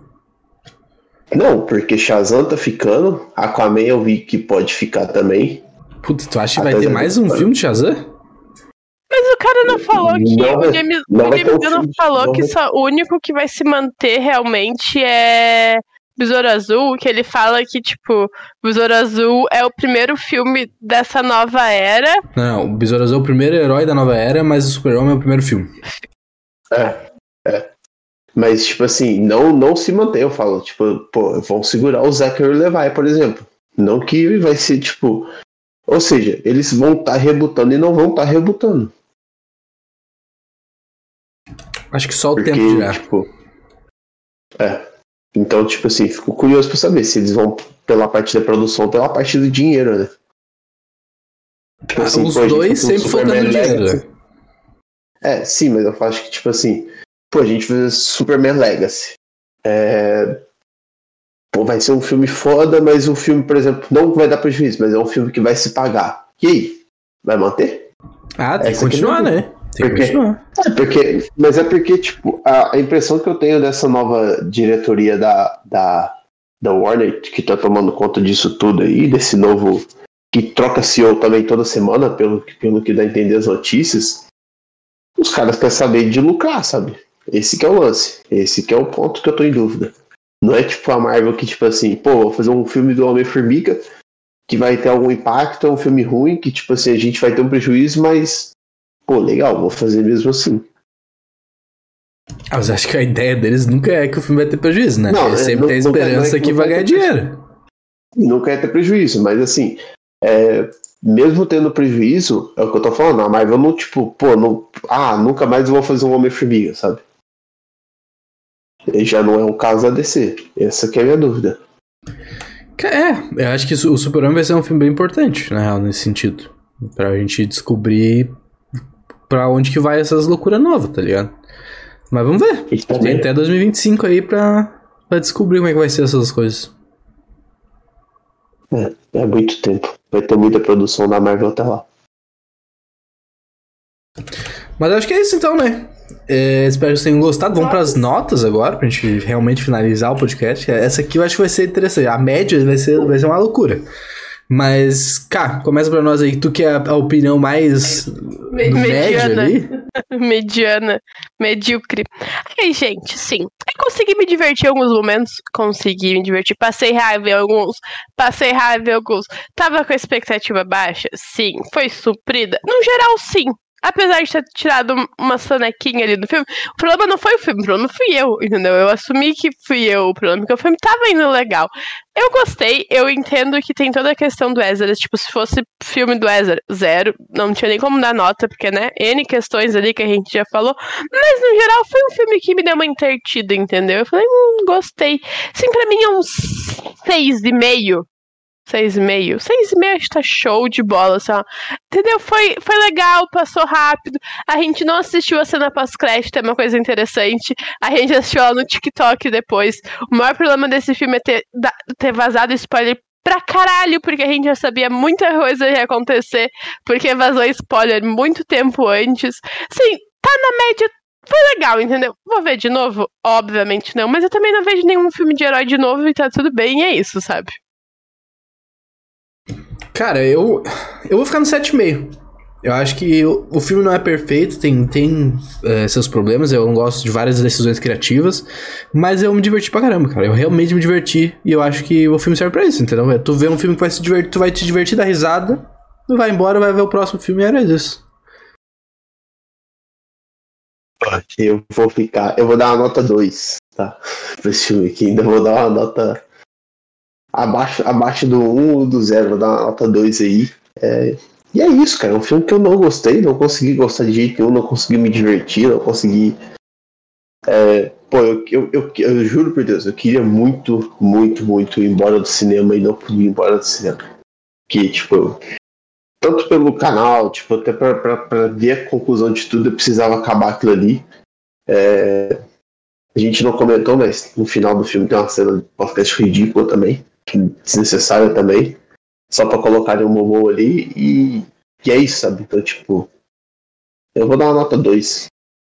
Não, porque Shazam tá ficando. Aquaman eu vi que pode ficar também. Putz, tu acha que vai Até ter já mais vi, um cara. filme de Shazam? Mas o cara não falou que. Não vai- o James, não o vai ter James um Gunn filme, falou não que vai- só, o único que vai se manter realmente é Besouro Azul, que ele fala que, tipo, Besouro Azul é o primeiro filme dessa nova era. Não, não, o Besouro Azul é o primeiro herói da nova era, mas o Super-Homem é o primeiro filme. É, é. Mas, tipo assim, não, não se mantém, eu falo. Tipo, pô, vão segurar o Zachary Levi, por exemplo. Não que vai ser, tipo. Ou seja, eles vão estar tá rebutando e não vão estar tá rebutando. Acho que só o Porque, tempo dirá. tipo. É. Então, tipo assim, fico curioso pra saber se eles vão pela parte da produção ou pela parte do dinheiro, né? Tipo Ah, assim, os pô, a gente dois foi pro sempre focando no Superman dinheiro. Legacy. É, sim, mas eu acho que, tipo assim, pô, a gente fez Superman Legacy. É. Pô, vai ser um filme foda, mas um filme, por exemplo, não vai dar prejuízo, mas é um filme que vai se pagar. E aí? Vai manter? Ah, tem que Essa aqui continuar, não- né? Tem que Porque- continuar. É porque, mas é porque, tipo, a, a impressão que eu tenho dessa nova diretoria da, da, da Warner, que tá tomando conta disso tudo aí, desse novo, que troca C E O também toda semana, pelo, que- pelo que dá a entender as notícias, os caras querem saber de lucrar, sabe? Esse que é o lance. Esse que é o ponto que eu tô em dúvida. Não é tipo a Marvel que, tipo assim, pô, vou fazer um filme do Homem-Formiga que vai ter algum impacto, é um filme ruim, que, tipo assim, a gente vai ter um prejuízo, mas, pô, legal, vou fazer mesmo assim. Ah, mas acho que a ideia deles nunca é que o filme vai ter prejuízo, né? Não, Eles sempre não, tem a não quer- esperança não é que que não vai quer ganhar ter dinheiro. Não quer ter prejuízo, mas assim, é, mesmo tendo prejuízo, é o que eu tô falando, a Marvel não, tipo, pô, não, ah, nunca mais eu vou fazer um Homem-Formiga, sabe? E já não é um caso da D C. Essa que é a minha dúvida. É, eu acho que o Super-Homem vai ser um filme bem importante, na real, nesse sentido. Pra gente descobrir pra onde que vai essas loucuras novas, tá ligado? Mas vamos ver. E também- Tem até dois mil e vinte e cinco aí pra, pra descobrir como é que vai ser essas coisas. É, é muito tempo. Vai ter muita produção da Marvel até lá. Mas acho que é isso então, né? É, espero que vocês tenham gostado. Vamos pras notas agora, pra gente realmente finalizar o podcast. Essa aqui eu acho que vai ser interessante. A média vai ser, vai ser uma loucura. Mas, cara, começa pra nós aí. Tu que é a, a opinião mais do médio Mediana. ali. Mediana, medíocre. Ai, gente, sim. Eu consegui me divertir em alguns momentos. Consegui me divertir. Passei raiva em alguns. Passei raiva em alguns. Tava com a expectativa baixa? Sim. Foi suprida? No geral, sim. Apesar de ter tirado uma sonequinha ali do filme, o problema não foi o filme, o problema fui eu, entendeu? Eu assumi que fui eu o problema, porque o filme tava indo legal. Eu gostei, eu entendo que tem toda a questão do Ezra, tipo, se fosse filme do Ezra, zero, não tinha nem como dar nota, porque, né, N questões ali que a gente já falou, mas no geral foi um filme que me deu uma intertida, entendeu? Eu falei, hum, gostei. Sim, pra mim é uns seis e meio. Seis e meio. Seis e meio acho que tá show de bola, assim, ó. Entendeu? Foi, foi legal, passou rápido. A gente não assistiu a cena pós-crédito, é uma coisa interessante. A gente assistiu ela no TikTok depois. O maior problema desse filme é ter, da- ter vazado spoiler pra caralho, porque a gente já sabia muita coisa ia acontecer, porque vazou spoiler muito tempo antes. Sim, tá na média. Foi legal, entendeu? Vou ver de novo? Obviamente não, mas eu também não vejo nenhum filme de herói de novo e tá tudo bem, e é isso, sabe? Cara, eu, eu vou ficar no sete vírgula cinco. Eu acho que o, o filme não é perfeito, tem, tem é, seus problemas, eu não gosto de várias decisões criativas, mas eu me diverti pra caramba, cara. Eu realmente me diverti e eu acho que o filme serve pra isso, entendeu? É, tu vê um filme que vai se divertir, tu vai te divertir, dar risada, tu vai embora, vai ver o próximo filme e era isso. Eu vou ficar. Eu vou dar uma nota dois, tá? Pra esse filme aqui. Ainda vou dar uma nota abaixo, abaixo do um ou do zero. Vou dar uma nota dois aí. É, e é isso, cara. É um filme que eu não gostei. Não consegui gostar de jeito nenhum. Não consegui me divertir. Não consegui. É, pô, eu, eu, eu, eu juro por Deus. Eu queria muito, muito, muito ir embora do cinema e não podia ir embora do cinema. Que, tipo. Tanto pelo canal, tipo, até pra, pra, pra ver a conclusão de tudo, eu precisava acabar aquilo ali. É, a gente não comentou, mas no final do filme tem uma cena de podcast ridícula também, desnecessária também, só pra colocarem um Momo ali, e, e é isso, sabe? Então, tipo, eu vou dar uma nota dois.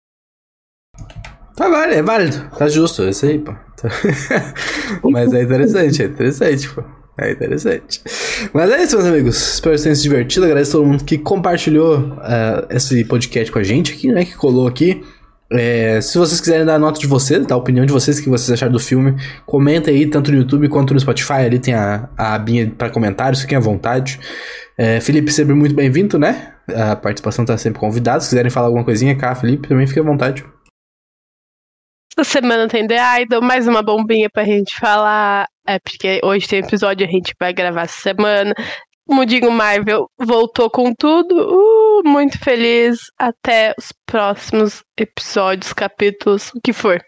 Tá válido, é válido, tá justo, é isso aí, pô. Mas é interessante, é interessante, pô. É interessante. Mas é isso, meus amigos. Espero que vocês tenham se divertido. Agradeço a todo mundo que compartilhou uh, esse podcast com a gente aqui, né? Que colou aqui. É, se vocês quiserem dar a nota de vocês, dar a opinião de vocês, o que vocês acharam do filme, comenta aí, tanto no YouTube quanto no Spotify. Ali tem a, a abinha para comentários, fiquem à vontade. É, Felipe, sempre muito bem-vindo, né? A participação tá sempre convidada. Se quiserem falar alguma coisinha, cá, Felipe, também fique à vontade. Essa semana tem The Idol, mais uma bombinha pra gente falar. É porque hoje tem episódio, a gente vai gravar essa semana. Mudinho Marvel voltou com tudo. Uh, muito feliz. Até os próximos episódios, capítulos, o que for.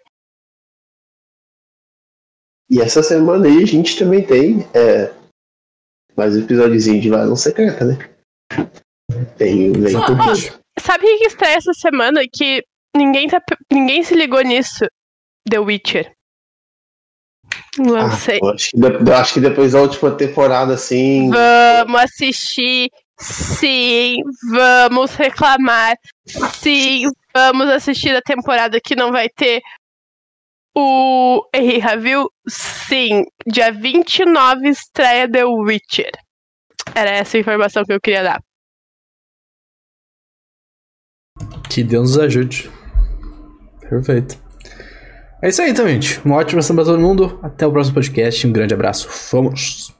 E essa semana aí a gente também tem é, mais um episódiozinho de Invasão Secreta, né? Tem, vem Oh, com oh, tudo. sabe o que estreia essa semana que ninguém, tá, ninguém se ligou nisso? The Witcher. Lancei. Ah, eu, acho que de, eu acho que depois da última temporada, assim. Vamos assistir. Sim, vamos reclamar. Sim, vamos assistir a temporada que não vai ter o Henry Cavill. Sim, dia vinte e nove estreia The Witcher. Era essa a informação que eu queria dar. Que Deus nos ajude. Perfeito. É isso aí, então, gente. Uma ótima semana pra todo mundo. Até o próximo podcast. Um grande abraço. Fomos!